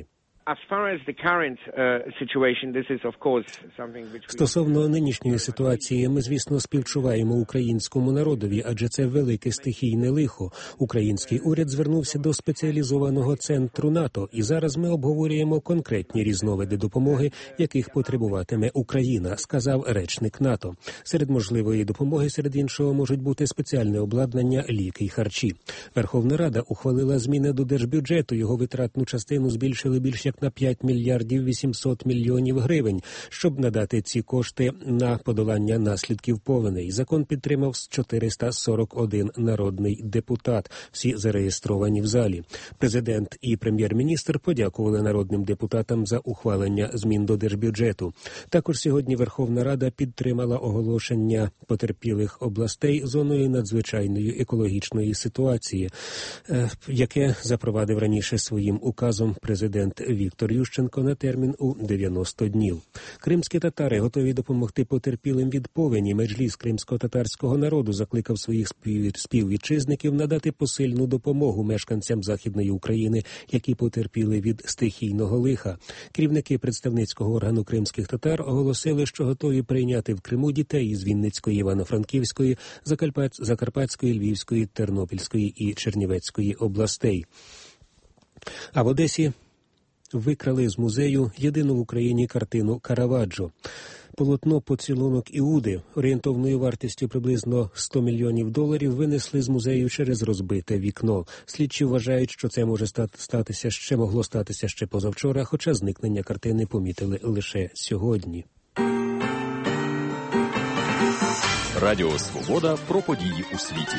Стосовно нинішньої ситуації, ми, звісно, співчуваємо українському народові, адже це велике стихійне лихо. Український уряд звернувся до спеціалізованого центру НАТО, і зараз ми обговорюємо конкретні різновиди допомоги, яких потребуватиме Україна, сказав речник НАТО. Серед можливої допомоги, серед іншого, можуть бути спеціальне обладнання, ліки й харчі. Верховна Рада ухвалила зміни до держбюджету, його витратну частину збільшили більш як на п'ять мільярдів вісімсот мільйонів гривень, щоб надати ці кошти на подолання наслідків повеней. Закон підтримав чотириста сорок один народний депутат, всі зареєстровані в залі. Президент і прем'єр-міністр подякували народним депутатам за ухвалення змін до держбюджету. Також сьогодні Верховна Рада підтримала оголошення потерпілих областей зоною надзвичайної екологічної ситуації, яке запровадив раніше своїм указом президент Віктор Ющенко на термін у дев'яносто днів. Кримські татари готові допомогти потерпілим від повені. Меджліс кримсько-татарського народу закликав своїх співвітчизників надати посильну допомогу мешканцям Західної України, які потерпіли від стихійного лиха. Керівники представницького органу кримських татар оголосили, що готові прийняти в Криму дітей із Вінницької, Івано-Франківської, Закарпатської, Львівської, Тернопільської і Чернівецької областей. А в Одесі викрали з музею єдину в Україні картину Караваджо. Полотно «Поцілунок Іуди» орієнтовною вартістю приблизно сто мільйонів доларів винесли з музею через розбите вікно. Слідчі вважають, що це може статися ще могло статися ще позавчора, хоча зникнення картини помітили лише сьогодні. Радіо «Свобода» про події у світі.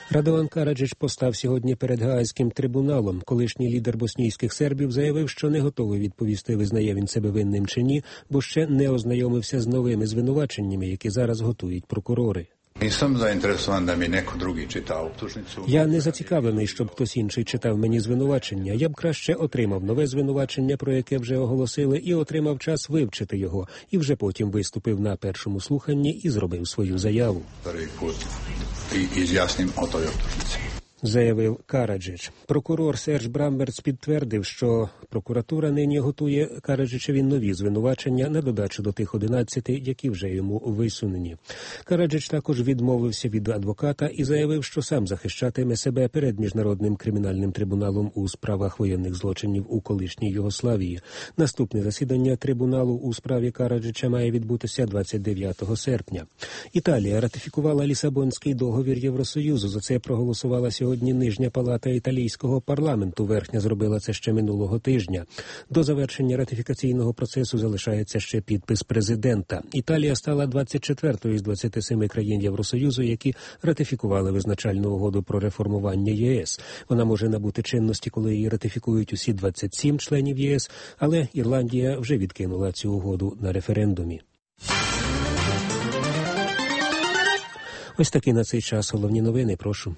Радован Караджич постав сьогодні перед Гаазьким трибуналом. Колишній лідер боснійських сербів заявив, що не готовий відповісти, визнає він себе винним чи ні, бо ще не ознайомився з новими звинуваченнями, які зараз готують прокурори. Я не зацікавлений, щоб хтось інший читав мені звинувачення. Я б краще отримав нове звинувачення, про яке вже оголосили, і отримав час вивчити його, і вже потім виступив на першому слуханні і зробив свою заяву. Заявив Караджич. Прокурор Серж Брамберц підтвердив, що прокуратура нині готує Караджичеві нові звинувачення на додачу до тих одинадцяти, які вже йому висунені. Караджич також відмовився від адвоката і заявив, що сам захищатиме себе перед Міжнародним кримінальним трибуналом у справах воєнних злочинів у колишній Югославії. Наступне засідання трибуналу у справі Караджича має відбутися двадцять дев'ятого серпня. Італія ратифікувала Лісабонський договір Євросоюзу. За це проголосувала сьогодні Сьогодні Нижня палата італійського парламенту. Верхня зробила це ще минулого тижня. До завершення ратифікаційного процесу залишається ще підпис президента. Італія стала двадцять четвертою з двадцяти семи країн Євросоюзу, які ратифікували визначальну угоду про реформування ЄС. Вона може набути чинності, коли її ратифікують усі двадцять сім членів ЄС, але Ірландія вже відкинула цю угоду на референдумі. Ось такі на цей час головні новини, прошу.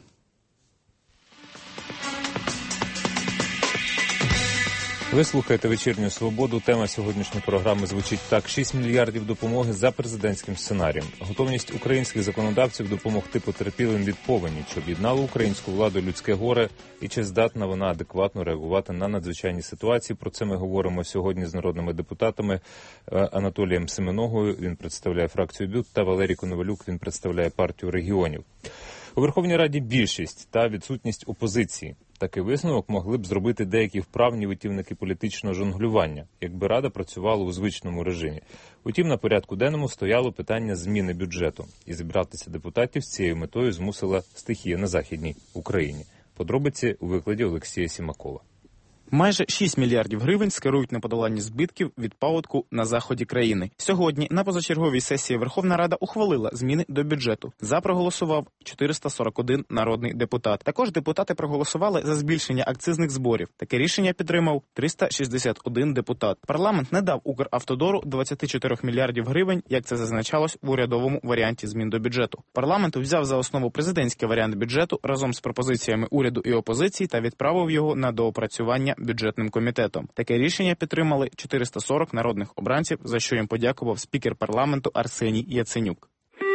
Ви слухаєте «Вечірню свободу». Тема сьогоднішньої програми звучить так. шість мільярдів допомоги за президентським сценарієм. Готовність українських законодавців допомогти потерпілим від повені, що об'єднало українську владу людське горе, і чи здатна вона адекватно реагувати на надзвичайні ситуації. Про це ми говоримо сьогодні з народними депутатами Анатолієм Семеногою, він представляє фракцію БЮТ, та Валерій Коновалюк, він представляє партію регіонів. У Верховній Раді більшість та відсутність опозиції. Такий висновок могли б зробити деякі вправні витівники політичного жонглювання, якби Рада працювала у звичному режимі. Утім, на порядку денному стояло питання зміни бюджету. І зібратися депутатів з цією метою змусила стихія на Західній Україні. Подробиці у викладі Олексія Сімакова. Майже шість мільярдів гривень скерують на подолання збитків від паводку на заході країни. Сьогодні на позачерговій сесії Верховна Рада ухвалила зміни до бюджету. За проголосував чотириста сорок один народний депутат. Також депутати проголосували за збільшення акцизних зборів. Таке рішення підтримав триста шістдесят один депутат. Парламент не дав Укравтодору двадцять чотири мільярдів гривень, як це зазначалось в урядовому варіанті змін до бюджету. Парламент взяв за основу президентський варіант бюджету разом з пропозиціями уряду і опозиції та відправив його на доопрацювання бюджетним комітетом. Таке рішення підтримали чотириста сорок народних обранців, за що їм подякував спікер парламенту Арсеній Яценюк.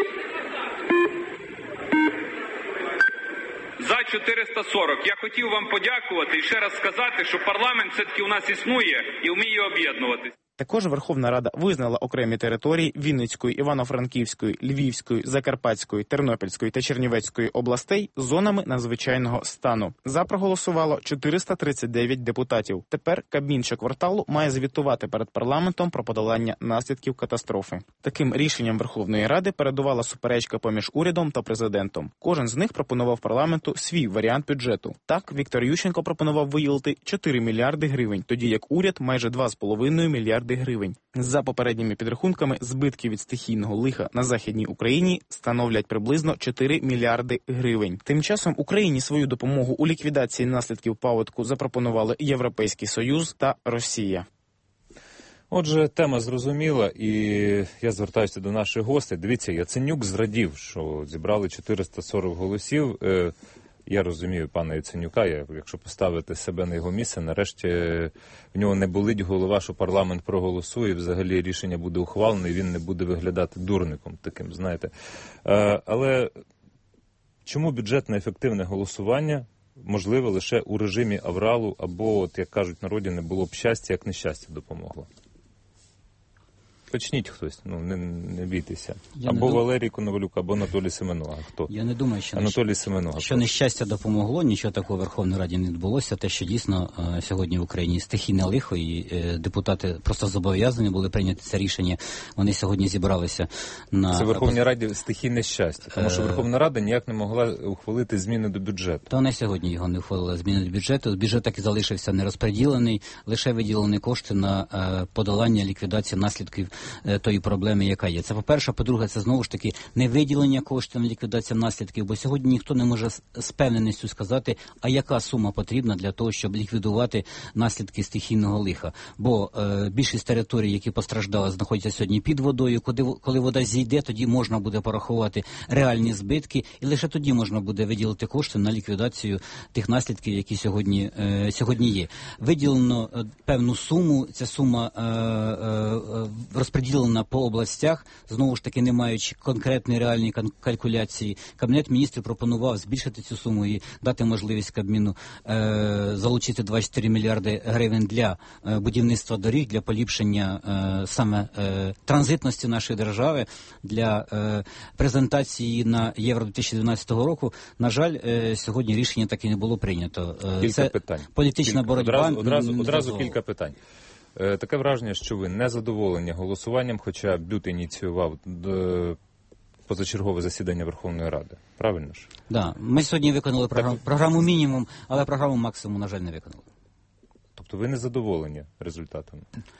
За чотириста сорок. Я хотів вам подякувати і ще раз сказати, що парламент все-таки у нас існує і вміє об'єднуватись. Також Верховна Рада визнала окремі території Вінницької, Івано-Франківської, Львівської, Закарпатської, Тернопільської та Чернівецької областей зонами надзвичайного стану. За проголосувало чотириста тридцять дев'ять депутатів. Тепер Кабмін щокварталу має звітувати перед парламентом про подолання наслідків катастрофи. Таким рішенням Верховної Ради передувала суперечка поміж урядом та президентом. Кожен з них пропонував парламенту свій варіант бюджету. Так, Віктор Ющенко пропонував виділити чотири мільярди гривень, тоді як уряд майже два з половиною мільярди гривень. За попередніми підрахунками, збитки від стихійного лиха на Західній Україні становлять приблизно чотири мільярди гривень. Тим часом Україні свою допомогу у ліквідації наслідків паводку запропонували Європейський Союз та Росія. Отже, тема зрозуміла, і я звертаюся до наших гостей. Дивіться, Яценюк зрадів, що зібрали чотириста сорок голосів. Я розумію пана Яценюка, я, якщо поставити себе на його місце, нарешті в нього не болить голова, що парламент проголосує, взагалі рішення буде ухвалене, і він не буде виглядати дурником таким, знаєте. Але чому бюджетне ефективне голосування можливе лише у режимі авралу, або, от, як кажуть в народі, не було б щастя, як нещастя допомогло? Почніть хтось, ну не, не бійтеся. Я або Валерій Коновалюк, або Анатолій Семенога. Хто? Я не думаю, що Анатолій нещ... Семенога. Що нещастя допомогло, нічого такого в Верховній Раді не відбулося. Те, що дійсно е, сьогодні в Україні стихійне лихо, і е, депутати просто зобов'язані були прийняти це рішення. Вони сьогодні зібралися на... Це в Верховній Раді стихійне щастя, тому що Верховна Рада ніяк не могла ухвалити зміни до бюджету. То не сьогодні його не ухвалили зміни до бюджету. Бюджет так і залишився нерозподілений, лише виділені кошти на е, подолання, ліквідацію наслідків тої проблеми, яка є. Це по-перше. По-друге, це знову ж таки не виділення коштів на ліквідацію наслідків, бо сьогодні ніхто не може з певненістю сказати, а яка сума потрібна для того, щоб ліквідувати наслідки стихійного лиха. Бо е, більшість територій, які постраждали, знаходяться сьогодні під водою. Коли, коли вода зійде, тоді можна буде порахувати реальні збитки, і лише тоді можна буде виділити кошти на ліквідацію тих наслідків, які сьогодні, е, сьогодні є. Виділено е, певну суму, ця сума е, е, розподілена по областях, знову ж таки не маючи конкретної реальної калькуляції. Кабінет міністрів пропонував збільшити цю суму і дати можливість Кабміну е, залучити двадцять чотири мільярди гривень для е, будівництва доріг, для поліпшення е, саме е, транзитності нашої держави, для е, презентації на Євро дві тисячі дванадцятого року. На жаль, е, сьогодні рішення таки не було прийнято. Е, кілька це питань. Політична кілька. боротьба. Одразу, одразу, одразу кілька питань. Е, таке враження, що ви не задоволені голосуванням, хоча Бют ініціював е, позачергове засідання Верховної Ради. Правильно ж? Так. Да. Ми сьогодні виконали програму, програму мінімум, але програму максимум, на жаль, не виконали. Тобто ви не задоволені результатом?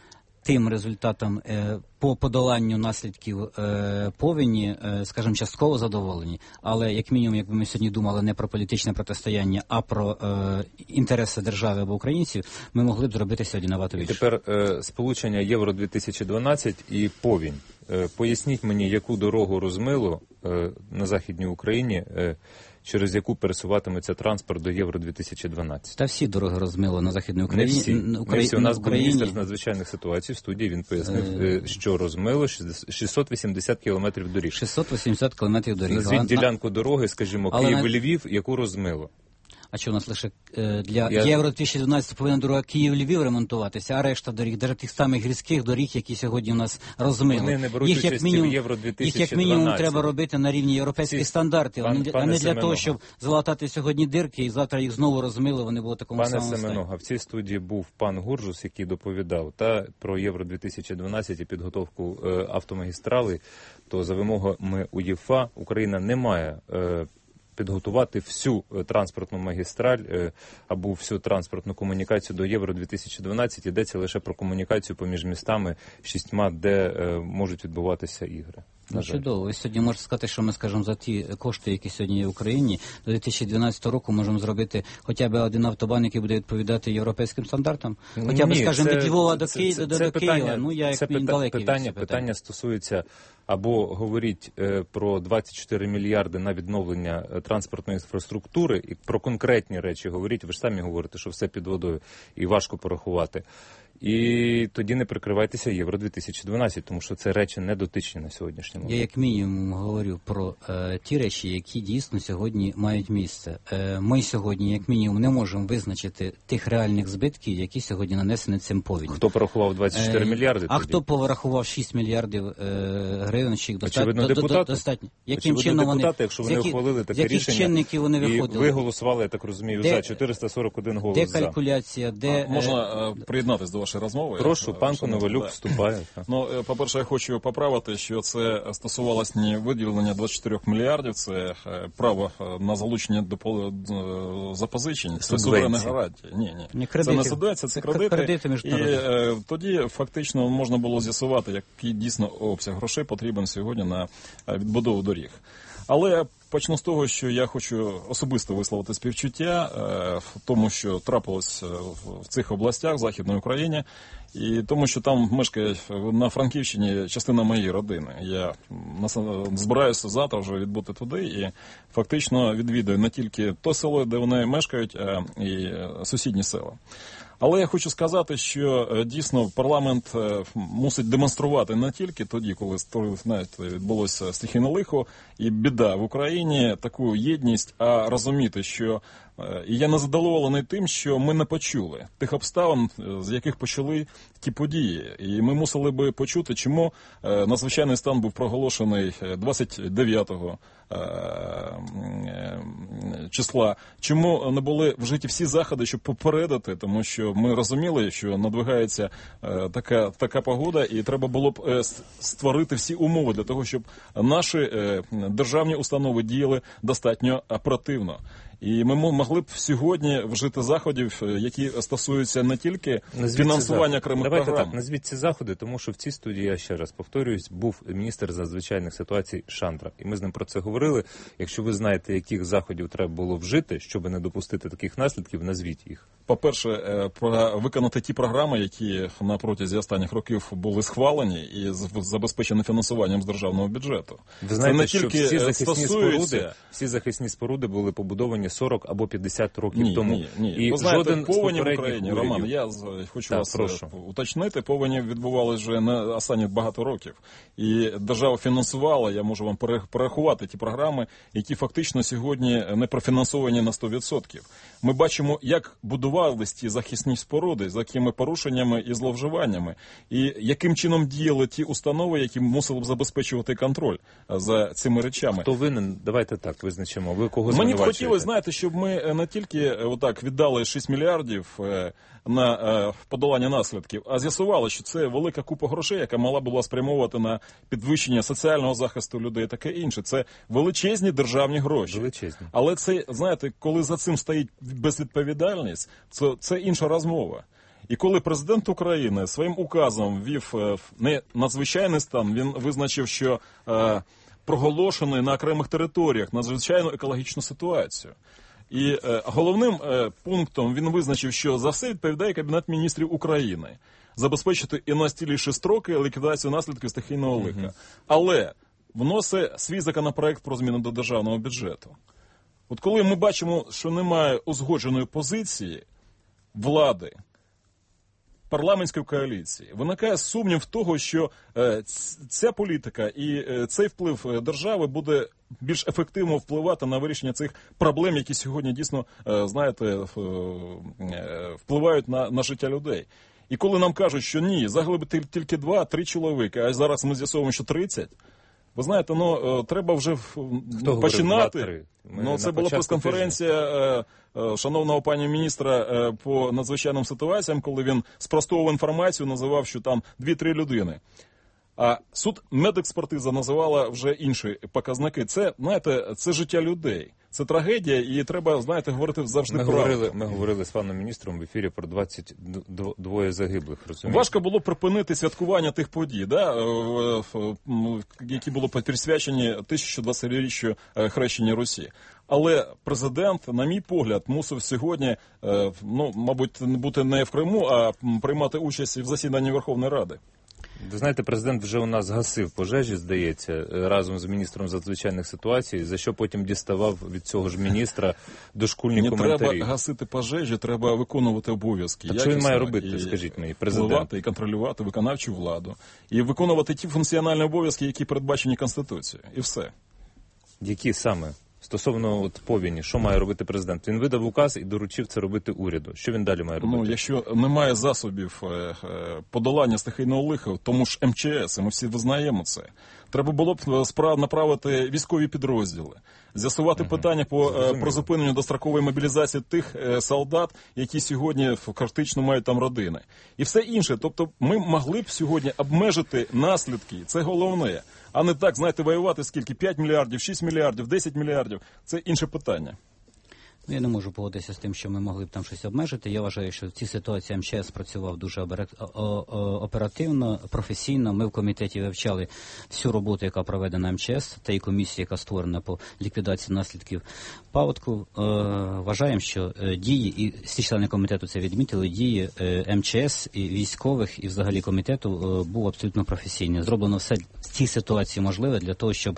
Тим результатом е, по подоланню наслідків е, повені, е, скажімо, частково задоволені, але як мінімум, якби ми сьогодні думали не про політичне протистояння, а про е, інтереси держави або українців, ми могли б зробити сьогодні набагато більше. І тепер е, сполучення Євро дві тисячі дванадцять і повінь. Е, поясніть мені, яку дорогу розмило е, на Західній Україні, е, через яку пересуватиметься транспорт до Євро дві тисячі дванадцять. Та всі дороги розмило на Західній Україні. Не всі. Украї... Не всі. У нас Україні... був міністр з надзвичайних ситуацій в студії, він пояснив, е... що розмило шістсот вісімдесят кілометрів доріг. шістсот вісімдесят кілометрів доріг. Назвіть а... ділянку дороги, скажімо, Але... Київ-Львів, яку розмило. А що у нас лише е, для Я... Євро дві тисячі дванадцять повинна дорога Київ-Львів ремонтуватися, а решта доріг, навіть тих самих гірських доріг, які сьогодні у нас розмили. Вони не беруть їх як мінімум, Євро дві тисячі дванадцять. Їх як мінімум треба робити на рівні європейських Ці... стандартів, Пан, а не для Семенога. Того, щоб залатати сьогодні дирки і завтра їх знову розмили, вони були в такому Пане самому стані. Пане Семенога, в цій студії був пан Гуржус, який доповідав та про Євро дві тисячі дванадцять і підготовку е, автомагістрали, то за вимогами УЄФА Україна не має е, підготувати всю транспортну магістраль е, або всю транспортну комунікацію до Євро дві тисячі дванадцять. Йдеться лише про комунікацію поміж містами шістьма, де е, можуть відбуватися ігри. Ну, чудово. Ви сьогодні можете сказати, що ми, скажімо, за ті кошти, які сьогодні є в Україні, до дві тисячі дванадцятого року можемо зробити хоча б один автобан, який буде відповідати європейським стандартам? Хоча б, скажімо, від Львова до, Ки... це, до, це до Києва. Питання, ну, я як це питання, далекий питання, від питання. питання стосується або говоріть е, про двадцять чотири мільярди на відновлення е, транспортної інфраструктури, і про конкретні речі говоріть. Ви ж самі говорите, що все під водою і важко порахувати. І тоді не прикривайтеся Євро дві тисячі дванадцять, тому що це речі не дотичні на сьогоднішній момент. Я як мінімум говорю про е, ті речі, які дійсно сьогодні мають місце. Е, ми сьогодні як мінімум не можемо визначити тих реальних збитків, які сьогодні нанесені цим повінням. Хто порахував двадцять чотири мільярди? А тоді? Хто порахував шість мільярдів е, гривень? Чи їх Очевидно, достатньо? депутати. Достатньо. Яким Очевидно, чином депутати, вони, якщо вони які, ухвалили таке яких рішення, чинників вони виходили? І ви голосували, я так розумію, де, за чотириста сорок один голос де за. Де калькуляція, де... А, можна е, приєднатися до вашої розмови? Прошу, пан Коновалюк вступає. Ну, по-перше, я хочу поправити, що це стосувалось не виділення двадцять чотири мільярдів, це право на залучення до запозичень, це суверенна гарантія. Ні, ні. Кредити. Це не субвенція, це кредити. кредити і е, тоді фактично можна було з'ясувати, який дійсно обсяг грошей потрібен сьогодні на відбудову доріг. Але почну з того, що я хочу особисто висловити співчуття е, в тому, що трапилось в цих областях, в Західній Україні, і тому, що там мешкає на Франківщині частина моєї родини. Я збираюся завтра вже відбути туди і фактично відвідую не тільки те село, де вони мешкають, а і сусідні села. Але я хочу сказати, що дійсно парламент мусить демонструвати не тільки тоді, коли, знаєте, відбулося стихійне лихо і біда в Україні, таку єдність, а розуміти, що і я не задоволений тим, що ми не почули тих обставин, з яких почали ті події. І ми мусили би почути, чому надзвичайний стан був проголошений двадцять дев'ятого числа, чому не були вжиті всі заходи, щоб попередити, тому що ми розуміли, що надвигається така, така погода, і треба було б створити всі умови для того, щоб наші державні установи діяли достатньо оперативно. І ми могли б сьогодні вжити заходів, які стосуються не тільки назвіть фінансування окремих Давайте програм. Так, назвіть ці заходи, тому що в цій студії, я ще раз повторююсь, був міністр з надзвичайних ситуацій Шандра. І ми з ним про це говорили. Якщо ви знаєте, яких заходів треба було вжити, щоб не допустити таких наслідків, назвіть їх. По-перше, про виконати ті програми, які на протязі останніх років були схвалені і забезпечені фінансуванням з державного бюджету. Ви знаєте, це не що тільки всі захисні стосується... споруди, всі захисні споруди були побудовані сорок або п'ятдесят років ні, тому. Ні, ні. І ви знаєте, жоден повені з в Україні, урядів... Роман, я хочу так, вас прошу. уточнити, повені відбувалися вже не останні багато років. І держава фінансувала, я можу вам порахувати ті програми, які фактично сьогодні не профінансовані на сто відсотків. Ми бачимо, як будувались ті захисні споруди, з якими порушеннями і зловживаннями, і яким чином діяли ті установи, які мусили б забезпечувати контроль за цими речами. Хто винен? Давайте так визначимо. Ви кого Мені б звинувачуєте? хотілося, знаєте, щоб ми не тільки отак віддали шість мільярдів на подолання наслідків, а з'ясували, що це велика купа грошей, яка мала була спрямовувати на підвищення соціального захисту людей і таке інше. Це величезні державні гроші. Величезні. Але це, знаєте, коли за цим стоїть безвідповідальність, це, це інша розмова. І коли президент України своїм указом ввів не надзвичайний стан, він визначив, що е, проголошений на окремих територіях надзвичайну екологічну ситуацію. І е, головним е, пунктом він визначив, що за все відповідає Кабінет міністрів України. Забезпечити і на стіліші строки ліквідацію наслідків стихійного лиха. Uh-huh. Але вносить свій законопроект про зміни до державного бюджету. От коли ми бачимо, що немає узгодженої позиції влади, парламентської коаліції, виникає сумнів того, що е, ця політика і е, цей вплив держави буде більш ефективно впливати на вирішення цих проблем, які сьогодні дійсно, е, знаєте, е, е, впливають на, на життя людей. І коли нам кажуть, що ні, заглибити тільки два-три чоловіка, а зараз ми з'ясовуємо, що тридцять, ви знаєте, ну, треба вже Хто починати. Ну, це була прес-конференція е, е, шановного пані міністра е, по надзвичайним ситуаціям, коли він спростовував інформацію, називав, що там дві-три людини. А суд медекспертиза називала вже інші показники. Це, знаєте, це життя людей. Це трагедія, і треба, знаєте, говорити завжди ми правду. Говорили, ми говорили з паном міністром в ефірі про двадцять два загиблих, розумієте? Важко було припинити святкування тих подій, да, які були присвячені тисяча двадцятиріччю хрещення Русі. Але президент, на мій погляд, мусив сьогодні, ну, мабуть, бути не в Криму, а приймати участь в засіданні Верховної Ради. Ви знаєте, президент вже у нас гасив пожежі, здається, разом з міністром з надзвичайних ситуацій, за що потім діставав від цього ж міністра дошкульні не коментарі. Не треба гасити пожежі, треба виконувати обов'язки. Так що він має робити, скажіть мені, президент? Впливати і контролювати виконавчу владу. І виконувати ті функціональні обов'язки, які передбачені Конституцією. І все. Які саме? Стосовно от повені, що має робити президент? Він видав указ і доручив це робити уряду. Що він далі має робити? Ну, якщо немає засобів подолання стихійного лиха, тому ж Ем Че Ес, і ми всі визнаємо це, треба було б справ направити військові підрозділи, з'ясувати угу. питання по Зрозуміло. Про зупинення дострокової мобілізації тих солдат, які сьогодні критично мають там родини. І все інше. Тобто ми могли б сьогодні обмежити наслідки, це головне. А не так, знаєте, воювати скільки? п'ять мільярдів, шість мільярдів, десять мільярдів. Це інше питання. Я не можу погодитися з тим, що ми могли б там щось обмежити. Я вважаю, що в цій ситуації Ем Че Ес працював дуже оперативно, професійно. Ми в комітеті вивчали всю роботу, яка проведена Ем Че Ес, та і комісія, яка створена по ліквідації наслідків паводку. Вважаємо, що дії, і всі члени комітету це відмітили, дії Ем Че Ес і військових, і взагалі комітету був абсолютно професійні. Зроблено все в цій ситуації можливе для того, щоб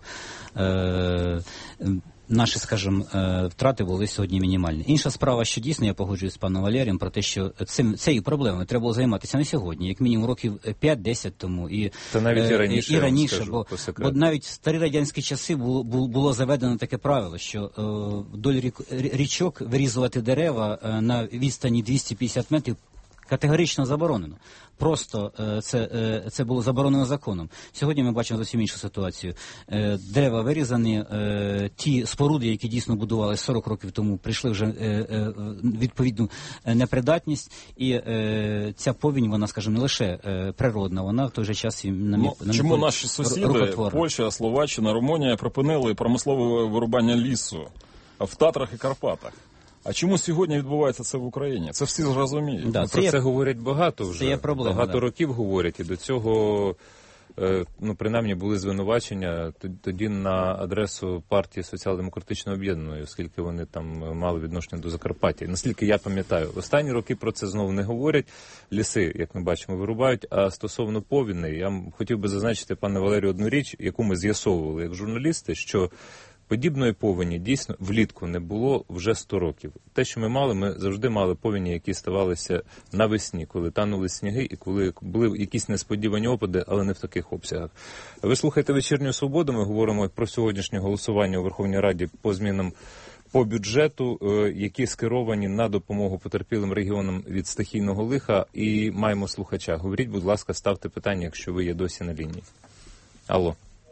наші, скажімо, втрати були сьогодні мінімальні. Інша справа, що дійсно я погоджуюсь з паном Валерієм про те, що цим, цією проблемою треба було займатися не сьогодні, як мінімум років п'ять-десять тому. І, Та навіть і раніше, і раніше скажу, бо, бо навіть в старі радянські часи було, було заведено таке правило, що е, вдоль рік, річок вирізувати дерева е, на відстані двісті п'ятдесят метрів категорично заборонено. Просто е, це, е, це було заборонено законом. Сьогодні ми бачимо зовсім іншу ситуацію. Е, дерева вирізані, е, ті споруди, які дійсно будували сорок років тому, прийшли вже е, е, відповідну непридатність. І е, ця повінь, вона, скажімо, не лише е, природна, вона в той же час і на мій, ну, чому наші сусіди, Польща, Словаччина, Румунія, припинили промислове вирубання лісу? в Татрах і Карпатах. А чому сьогодні відбувається це в Україні? Це всі зрозуміють. Да, про це, це говорять багато вже. Це є проблема, багато да. років говорять. І до цього, ну, принаймні, були звинувачення тоді на адресу партії Соціал-демократичної об'єднаної, оскільки вони там мали відношення до Закарпаття. Наскільки я пам'ятаю, останні роки про це знову не говорять. Ліси, як ми бачимо, вирубають. А стосовно повіней, я хотів би зазначити, пане Валерію, одну річ, яку ми з'ясовували як журналісти, що подібної повені дійсно влітку не було вже сто років. Те, що ми мали, ми завжди мали повені, які ставалися навесні, коли танули сніги і коли були якісь несподівані опади, але не в таких обсягах. Ви слухаєте «Вечірню свободу», ми говоримо про сьогоднішнє голосування у Верховній Раді по змінам по бюджету, які скеровані на допомогу потерпілим регіонам від стихійного лиха, і маємо слухача. Говоріть, будь ласка, ставте питання, якщо ви є досі на лінії. Алло.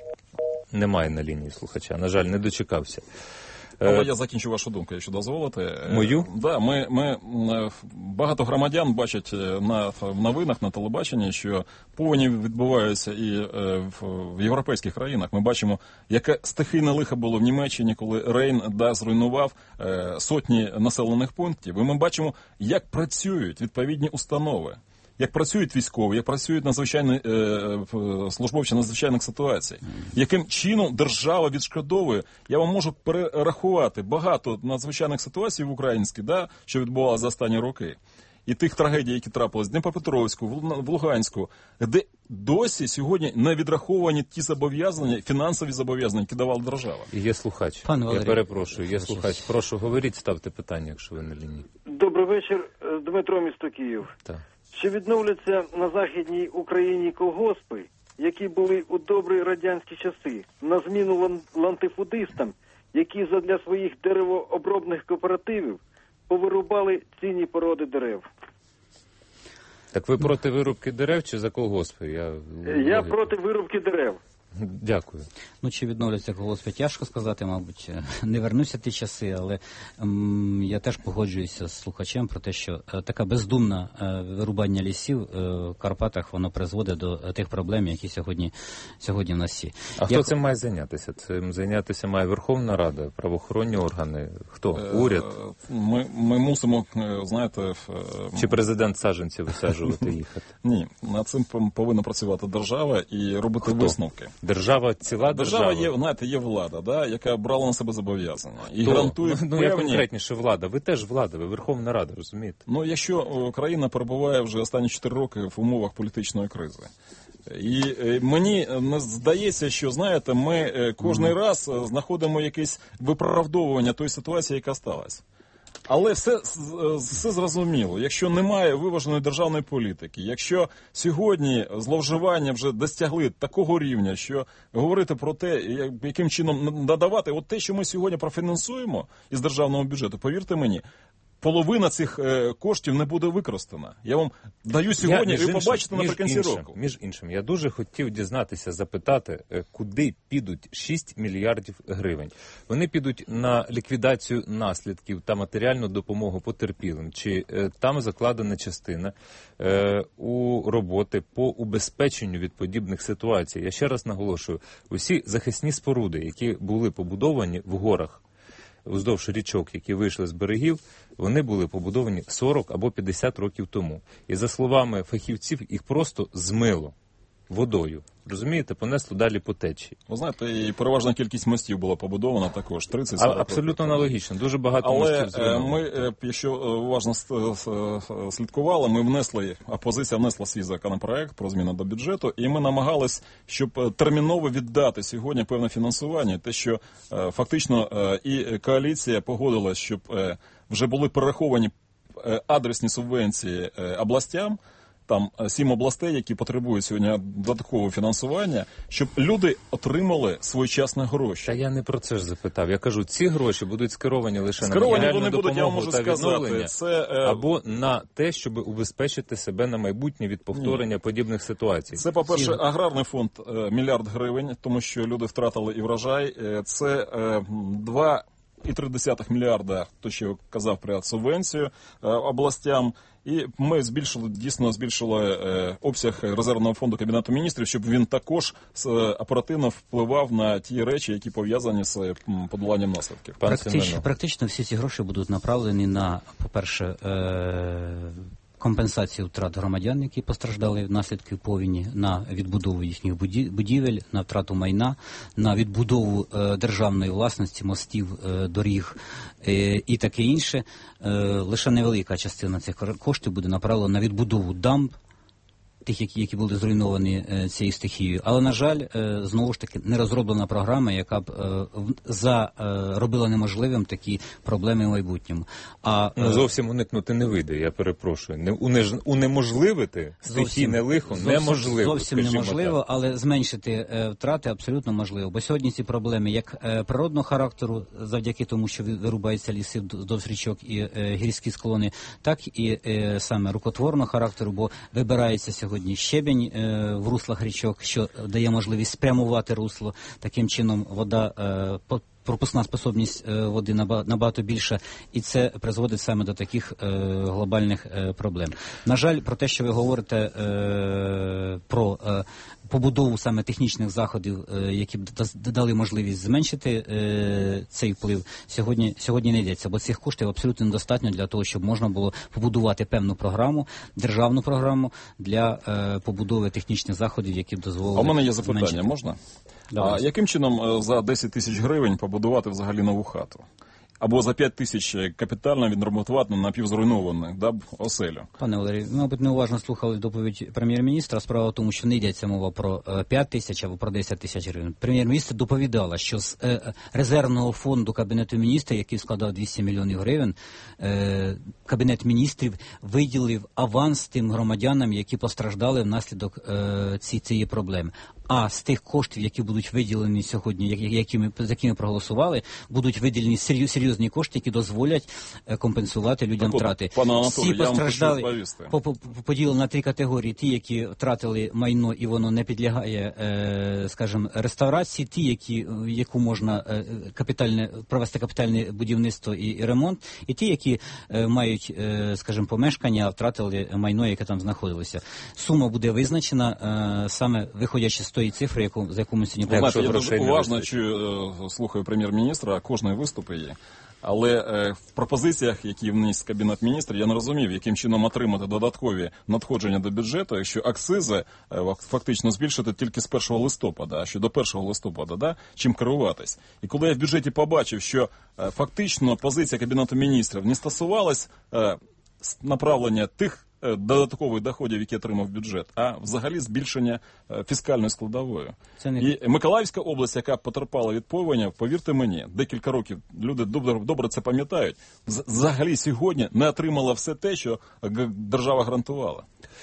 Немає на лінії слухача. На жаль, не дочекався. Але я закінчу вашу думку, якщо дозволите. Мою? Да, ми, ми, багато громадян бачать на в новинах, на телебаченні, що повені відбуваються і в, в європейських країнах. Ми бачимо, яке стихійне лихо було в Німеччині, коли Рейн да, зруйнував е, сотні населених пунктів. І ми бачимо, як працюють відповідні установи. Як працюють військові, як працюють надзвичайні е, е, службовці надзвичайних ситуацій, яким чином держава відшкодовує. Я вам можу перерахувати багато надзвичайних ситуацій в українській, да, що відбувалося за останні роки, і тих трагедій, які трапились в Дніпропетровську, в Луганську, де досі сьогодні не відраховані ті зобов'язання, фінансові зобов'язання, які давала держава. І є слухач. Пане Я перепрошую, є слухач. Прошу, говоріть, ставте питання, якщо ви на лінії. Добрий вечір, Дмитро, місто Київ. Так. Чи відновляться на Західній Україні колгоспи, які були у добрі радянські часи, на зміну лантифудистам, які задля своїх деревообробних кооперативів повирубали цінні породи дерев? Так ви проти вирубки дерев чи за колгоспи? Я, Я проти вирубки дерев. Дякую. Ну, чи відновляться колгоспи, тяжко сказати, мабуть, не вернуться ті часи, але ем, я теж погоджуюся з слухачем про те, що е, така бездумна е, вирубання лісів е, в Карпатах, воно призводить до е, тих проблем, які сьогодні, сьогодні в нас є. А я... хто цим має зайнятися? Цим зайнятися має Верховна Рада, правоохоронні органи? Хто? Е, Уряд? Ми, ми мусимо, знаєте... В, чи президент саджанців висаджувати їхати? Ні, над цим повинна працювати держава і робити хто? Висновки. Держава, ціла держава? Держава є, знаєте, є влада, да, яка брала на себе зобов'язання. І Хто? гарантує Ну, певні... я конкретніше влада. Ви теж влада, ви Верховна Рада, розумієте? Ну, якщо країна перебуває вже останні чотири роки в умовах політичної кризи. І е, мені не здається, що, знаєте, ми е, кожний mm. раз знаходимо якесь виправдовування тої ситуації, яка сталася. Але все, все зрозуміло. Якщо немає виваженої державної політики, якщо сьогодні зловживання вже досягли такого рівня, що говорити про те, яким чином надавати, от те, що ми сьогодні профінансуємо із державного бюджету, повірте мені, половина цих е, коштів не буде використана. Я вам даю сьогодні, я, і ви побачите наприкінці іншим, року. Між іншим, я дуже хотів дізнатися, запитати, куди підуть шість мільярдів гривень. Вони підуть на ліквідацію наслідків та матеріальну допомогу потерпілим. Чи е, там закладена частина е, у роботи по убезпеченню від подібних ситуацій? Я ще раз наголошую, усі захисні споруди, які були побудовані в горах, уздовж річок, які вийшли з берегів, вони були побудовані сорок або п'ятдесят років тому. І за словами фахівців, їх просто змило водою. Розумієте, понесло далі по течії. Ви знаєте, і переважна кількість мостів була побудована також, тридцять-сорок. Абсолютно аналогічно, дуже багато Але мостів зруйновано. ми, якщо уважно слідкували, ми внесли, опозиція внесла свій законопроект про зміни до бюджету, і ми намагались, щоб терміново віддати сьогодні певне фінансування, те, що фактично і коаліція погодилась, щоб вже були перераховані адресні субвенції областям, там сім областей, які потребують сьогодні додаткового фінансування, щоб люди отримали своєчасні гроші. Та я не про це ж запитав. Я кажу, ці гроші будуть скеровані лише скеровані на матеріальну допомогу я можу та сказати, відновлення, це, е... або на те, щоб убезпечити себе на майбутнє від повторення Ні. подібних ситуацій. Це, по-перше, Ці... аграрний фонд е, мільярд гривень, тому що люди втратили і врожай. Е, це е, два і три десятих мільярда, то що казав про субвенцію е, областям. І ми збільшили, дійсно збільшили е, обсяг резервного фонду Кабінету міністрів, щоб він також е, оперативно впливав на ті речі, які пов'язані з е, подоланням наслідків. Практично, практично всі ці гроші будуть направлені на, по-перше, е, компенсацію втрат громадян, які постраждали внаслідки повені, на відбудову їхніх будівель, на втрату майна, на відбудову е, державної власності, мостів, е, доріг е, і таке інше. Е, лише невелика частина цих коштів буде направлена на відбудову дамб, тих, які, які були зруйновані е, цією стихією. Але, на жаль, е, знову ж таки, не розроблена програма, яка б е, за, е, робила неможливим такі проблеми в майбутньому. А, ну, зовсім уникнути не вийде, я перепрошую. Не, унеж, унеможливити стихійне лихо зовсім, неможливо. Зовсім неможливо, так. Але зменшити е, втрати абсолютно можливо. Бо сьогодні ці проблеми як е, природного характеру, завдяки тому, що вирубаються ліси вздовж річок і е, гірські склони, так і е, саме рукотворного характеру, бо вибирається сьогодні щебінь е, в руслах річок, що дає можливість спрямувати русло. Таким чином вода, е, по, пропускна способність е, води набагато більша, і це призводить саме до таких е, глобальних е, проблем. На жаль, про те, що ви говорите е, про е, побудову саме технічних заходів, е, які б дали можливість зменшити е, цей вплив, сьогодні, сьогодні не йдеться, бо цих коштів абсолютно недостатньо для того, щоб можна було побудувати певну програму, державну програму для е, побудови технічних заходів, які б дозволили. А у мене є запитання, зменшити. Можна? А яким чином за десять тисяч гривень побудувати взагалі нову хату? Або за п'ять тисяч капітально відремонтувати на напівзруйновану, да, оселю? Пане Валерій, ви, мабуть, неуважно слухали доповідь прем'єр-міністра. Справа в тому, що не йдеться мова про п'ять тисяч або про десять тисяч гривень. Прем'єр-міністр доповідала, що з е, резервного фонду Кабінету міністрів, який складав двісті мільйонів гривень, е, Кабінет міністрів виділив аванс тим громадянам, які постраждали внаслідок е, ці, цієї проблеми. А з тих коштів, які будуть виділені сьогодні, які ми, за які ми проголосували, будуть виділені серйозні кошти, які дозволять компенсувати людям так, втрати. Пане Анатолій, всі постраждали, по, по, поділили на три категорії. Ті, які втратили майно і воно не підлягає, е, скажімо, реставрації, ті, які, яку можна е, капітальне, провести капітальне будівництво і, і ремонт, і ті, які е, мають, е, скажімо, помешкання, втратили майно, яке там знаходилося. Сума буде визначена е, саме виходячи з тої цифри, яку, за яку ми сьогодні побачили. Я дуже уважно чую, слухаю прем'єр-міністра, кожної виступи є. Але е, в пропозиціях, які вніс Кабінет міністрів, я не розумів, яким чином отримати додаткові надходження до бюджету, якщо акцизи е, фактично збільшити тільки з першого листопада, а що до першого листопада, да, чим керуватись. І коли я в бюджеті побачив, що е, фактично позиція Кабінету міністрів не стосувалась е, направлення тих додаткових доходів, які отримав бюджет, а взагалі збільшення фіскальної складової. Це не... І Миколаївська область, яка потерпала від повені, повірте мені, декілька років люди добре, добре це пам'ятають, взагалі сьогодні не отримала все те, що держава гарантувала.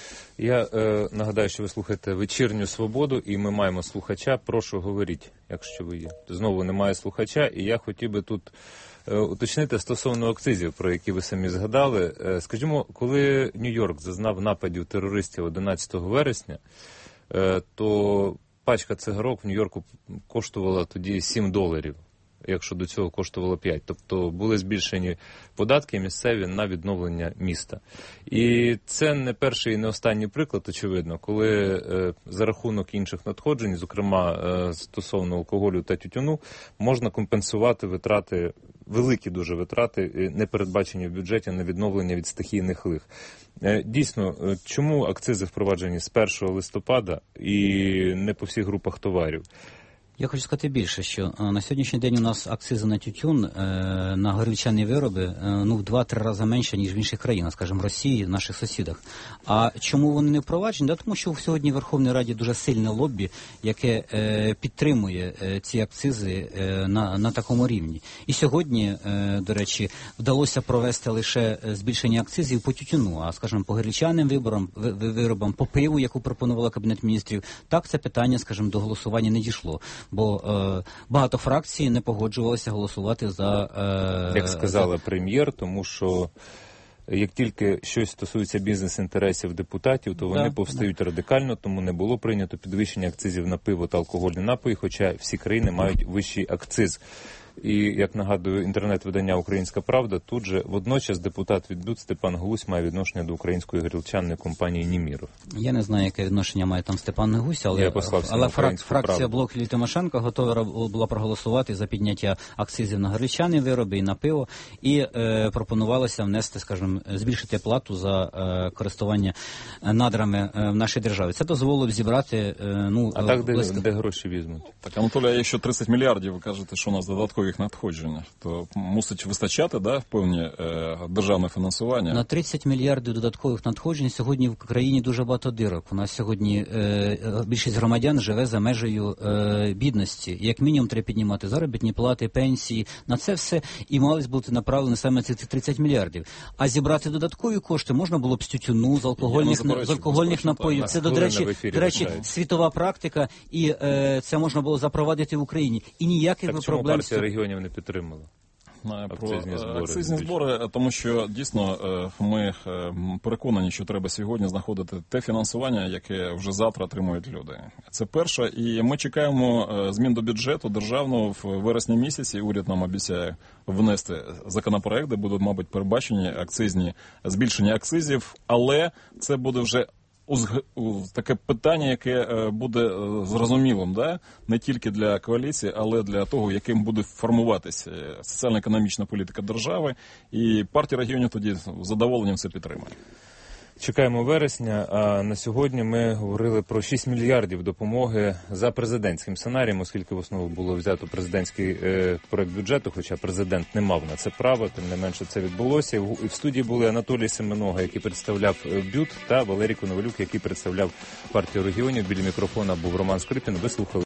Я е, нагадаю, що ви слухаєте «Вечірню свободу» і ми маємо слухача. Прошу, говоріть, якщо ви є. Знову немає слухача, і я хотів би тут е, уточнити стосовно акцизів, про які ви самі згадали. Е, скажімо, коли Нью-Йорк зазнав нападів терористів одинадцятого вересня, е, то пачка цигарок в Нью-Йорку коштувала тоді сім доларів. Якщо до цього коштувало п'ять. Тобто були збільшені податки місцеві на відновлення міста. І це не перший і не останній приклад, очевидно, коли е, за рахунок інших надходжень, зокрема е, стосовно алкоголю та тютюну, можна компенсувати витрати, великі дуже витрати, не передбачені в бюджеті на відновлення від стихійних лих. Е, дійсно, чому акцизи впроваджені з першого листопада і не по всіх групах товарів? Я хочу сказати більше, що на сьогоднішній день у нас акцизи на тютюн, на горілчані вироби, ну, в два-три рази менше, ніж в інших країнах, скажімо, Росії, наших сусідах. А чому вони не впроваджені? Да, тому що сьогодні в Верховній Раді дуже сильне лоббі, яке е, підтримує е, ці акцизи е, на, на такому рівні. І сьогодні, е, до речі, вдалося провести лише збільшення акцизів по тютюну, а, скажімо, по горілчаним виборам, виробам, по пиву, яку пропонувала Кабінет міністрів, так це питання, скажімо, до голосування не дійшло. Бо е, багато фракцій не погоджувалися голосувати за... Е, Як сказала за... прем'єр, тому що як тільки щось стосується бізнес-інтересів депутатів, то вони да, повстають да. радикально, тому не було прийнято підвищення акцизів на пиво та алкогольні напої, хоча всі країни мають вищий акциз. І, як нагадую, інтернет-видання «Українська правда», тут же водночас депутат від БЮТ Степан Гусь має відношення до української грілчанної компанії «Німіров». Я не знаю, яке відношення має там Степан Гусь, але, але фрак, фракція «Блок Юлії Тимошенко» готова була проголосувати за підняття акцизів на гречані вироби і на пиво, і е, пропонувалося внести, скажімо, збільшити плату за е, користування надрами е, в нашій державі. Це дозволило б зібрати, е, ну... А так, де, близько... де гроші візьмуть? Так, Анатолій, а якщо тридцять мільярдів, ви кажете, що у нас додаткових надходжень, то мусить вистачати, да, в певні е, державне фінансування? На тридцять мільярдів додаткових надходжень сьогодні в країні дуже багато дирок. У нас сьогодні е, більшість громадян живе за межею е, бідності. Як мінімум треба піднімати заробітні плати, пенсії. На це все і мали бути направлені саме ці тридцять мільярдів. А зібрати додаткові кошти можна було б з тютюну, з алкогольних, з алкогольних напоїв. Це, до речі, до речі, світова практика, і е, це можна було запровадити в Україні. І ніяких так, проблем... чому партія регіонів не підтримала? Про акцизні збори, акцизні збори, тому що дійсно ми переконані, що треба сьогодні знаходити те фінансування, яке вже завтра отримують люди. Це перше, і ми чекаємо змін до бюджету державного в вересні місяці. Уряд нам обіцяє внести законопроект, де будуть, мабуть, передбачені акцизні збільшення акцизів, але це буде вже таке питання, яке буде зрозумілим, да? Не тільки для коаліції, але для того, яким буде формуватися соціально-економічна політика держави, і партія регіонів тоді з задоволенням це підтримує. Чекаємо вересня, а на сьогодні ми говорили про шість мільярдів допомоги за президентським сценарієм, оскільки в основу було взято президентський е, проект бюджету, хоча президент не мав на це права, тим не менше це відбулося. І в студії були Анатолій Семенога, який представляв БЮТ, та Валерій Коновалюк, який представляв партію регіонів. Біля мікрофона був Роман Скрипін. Ви слухали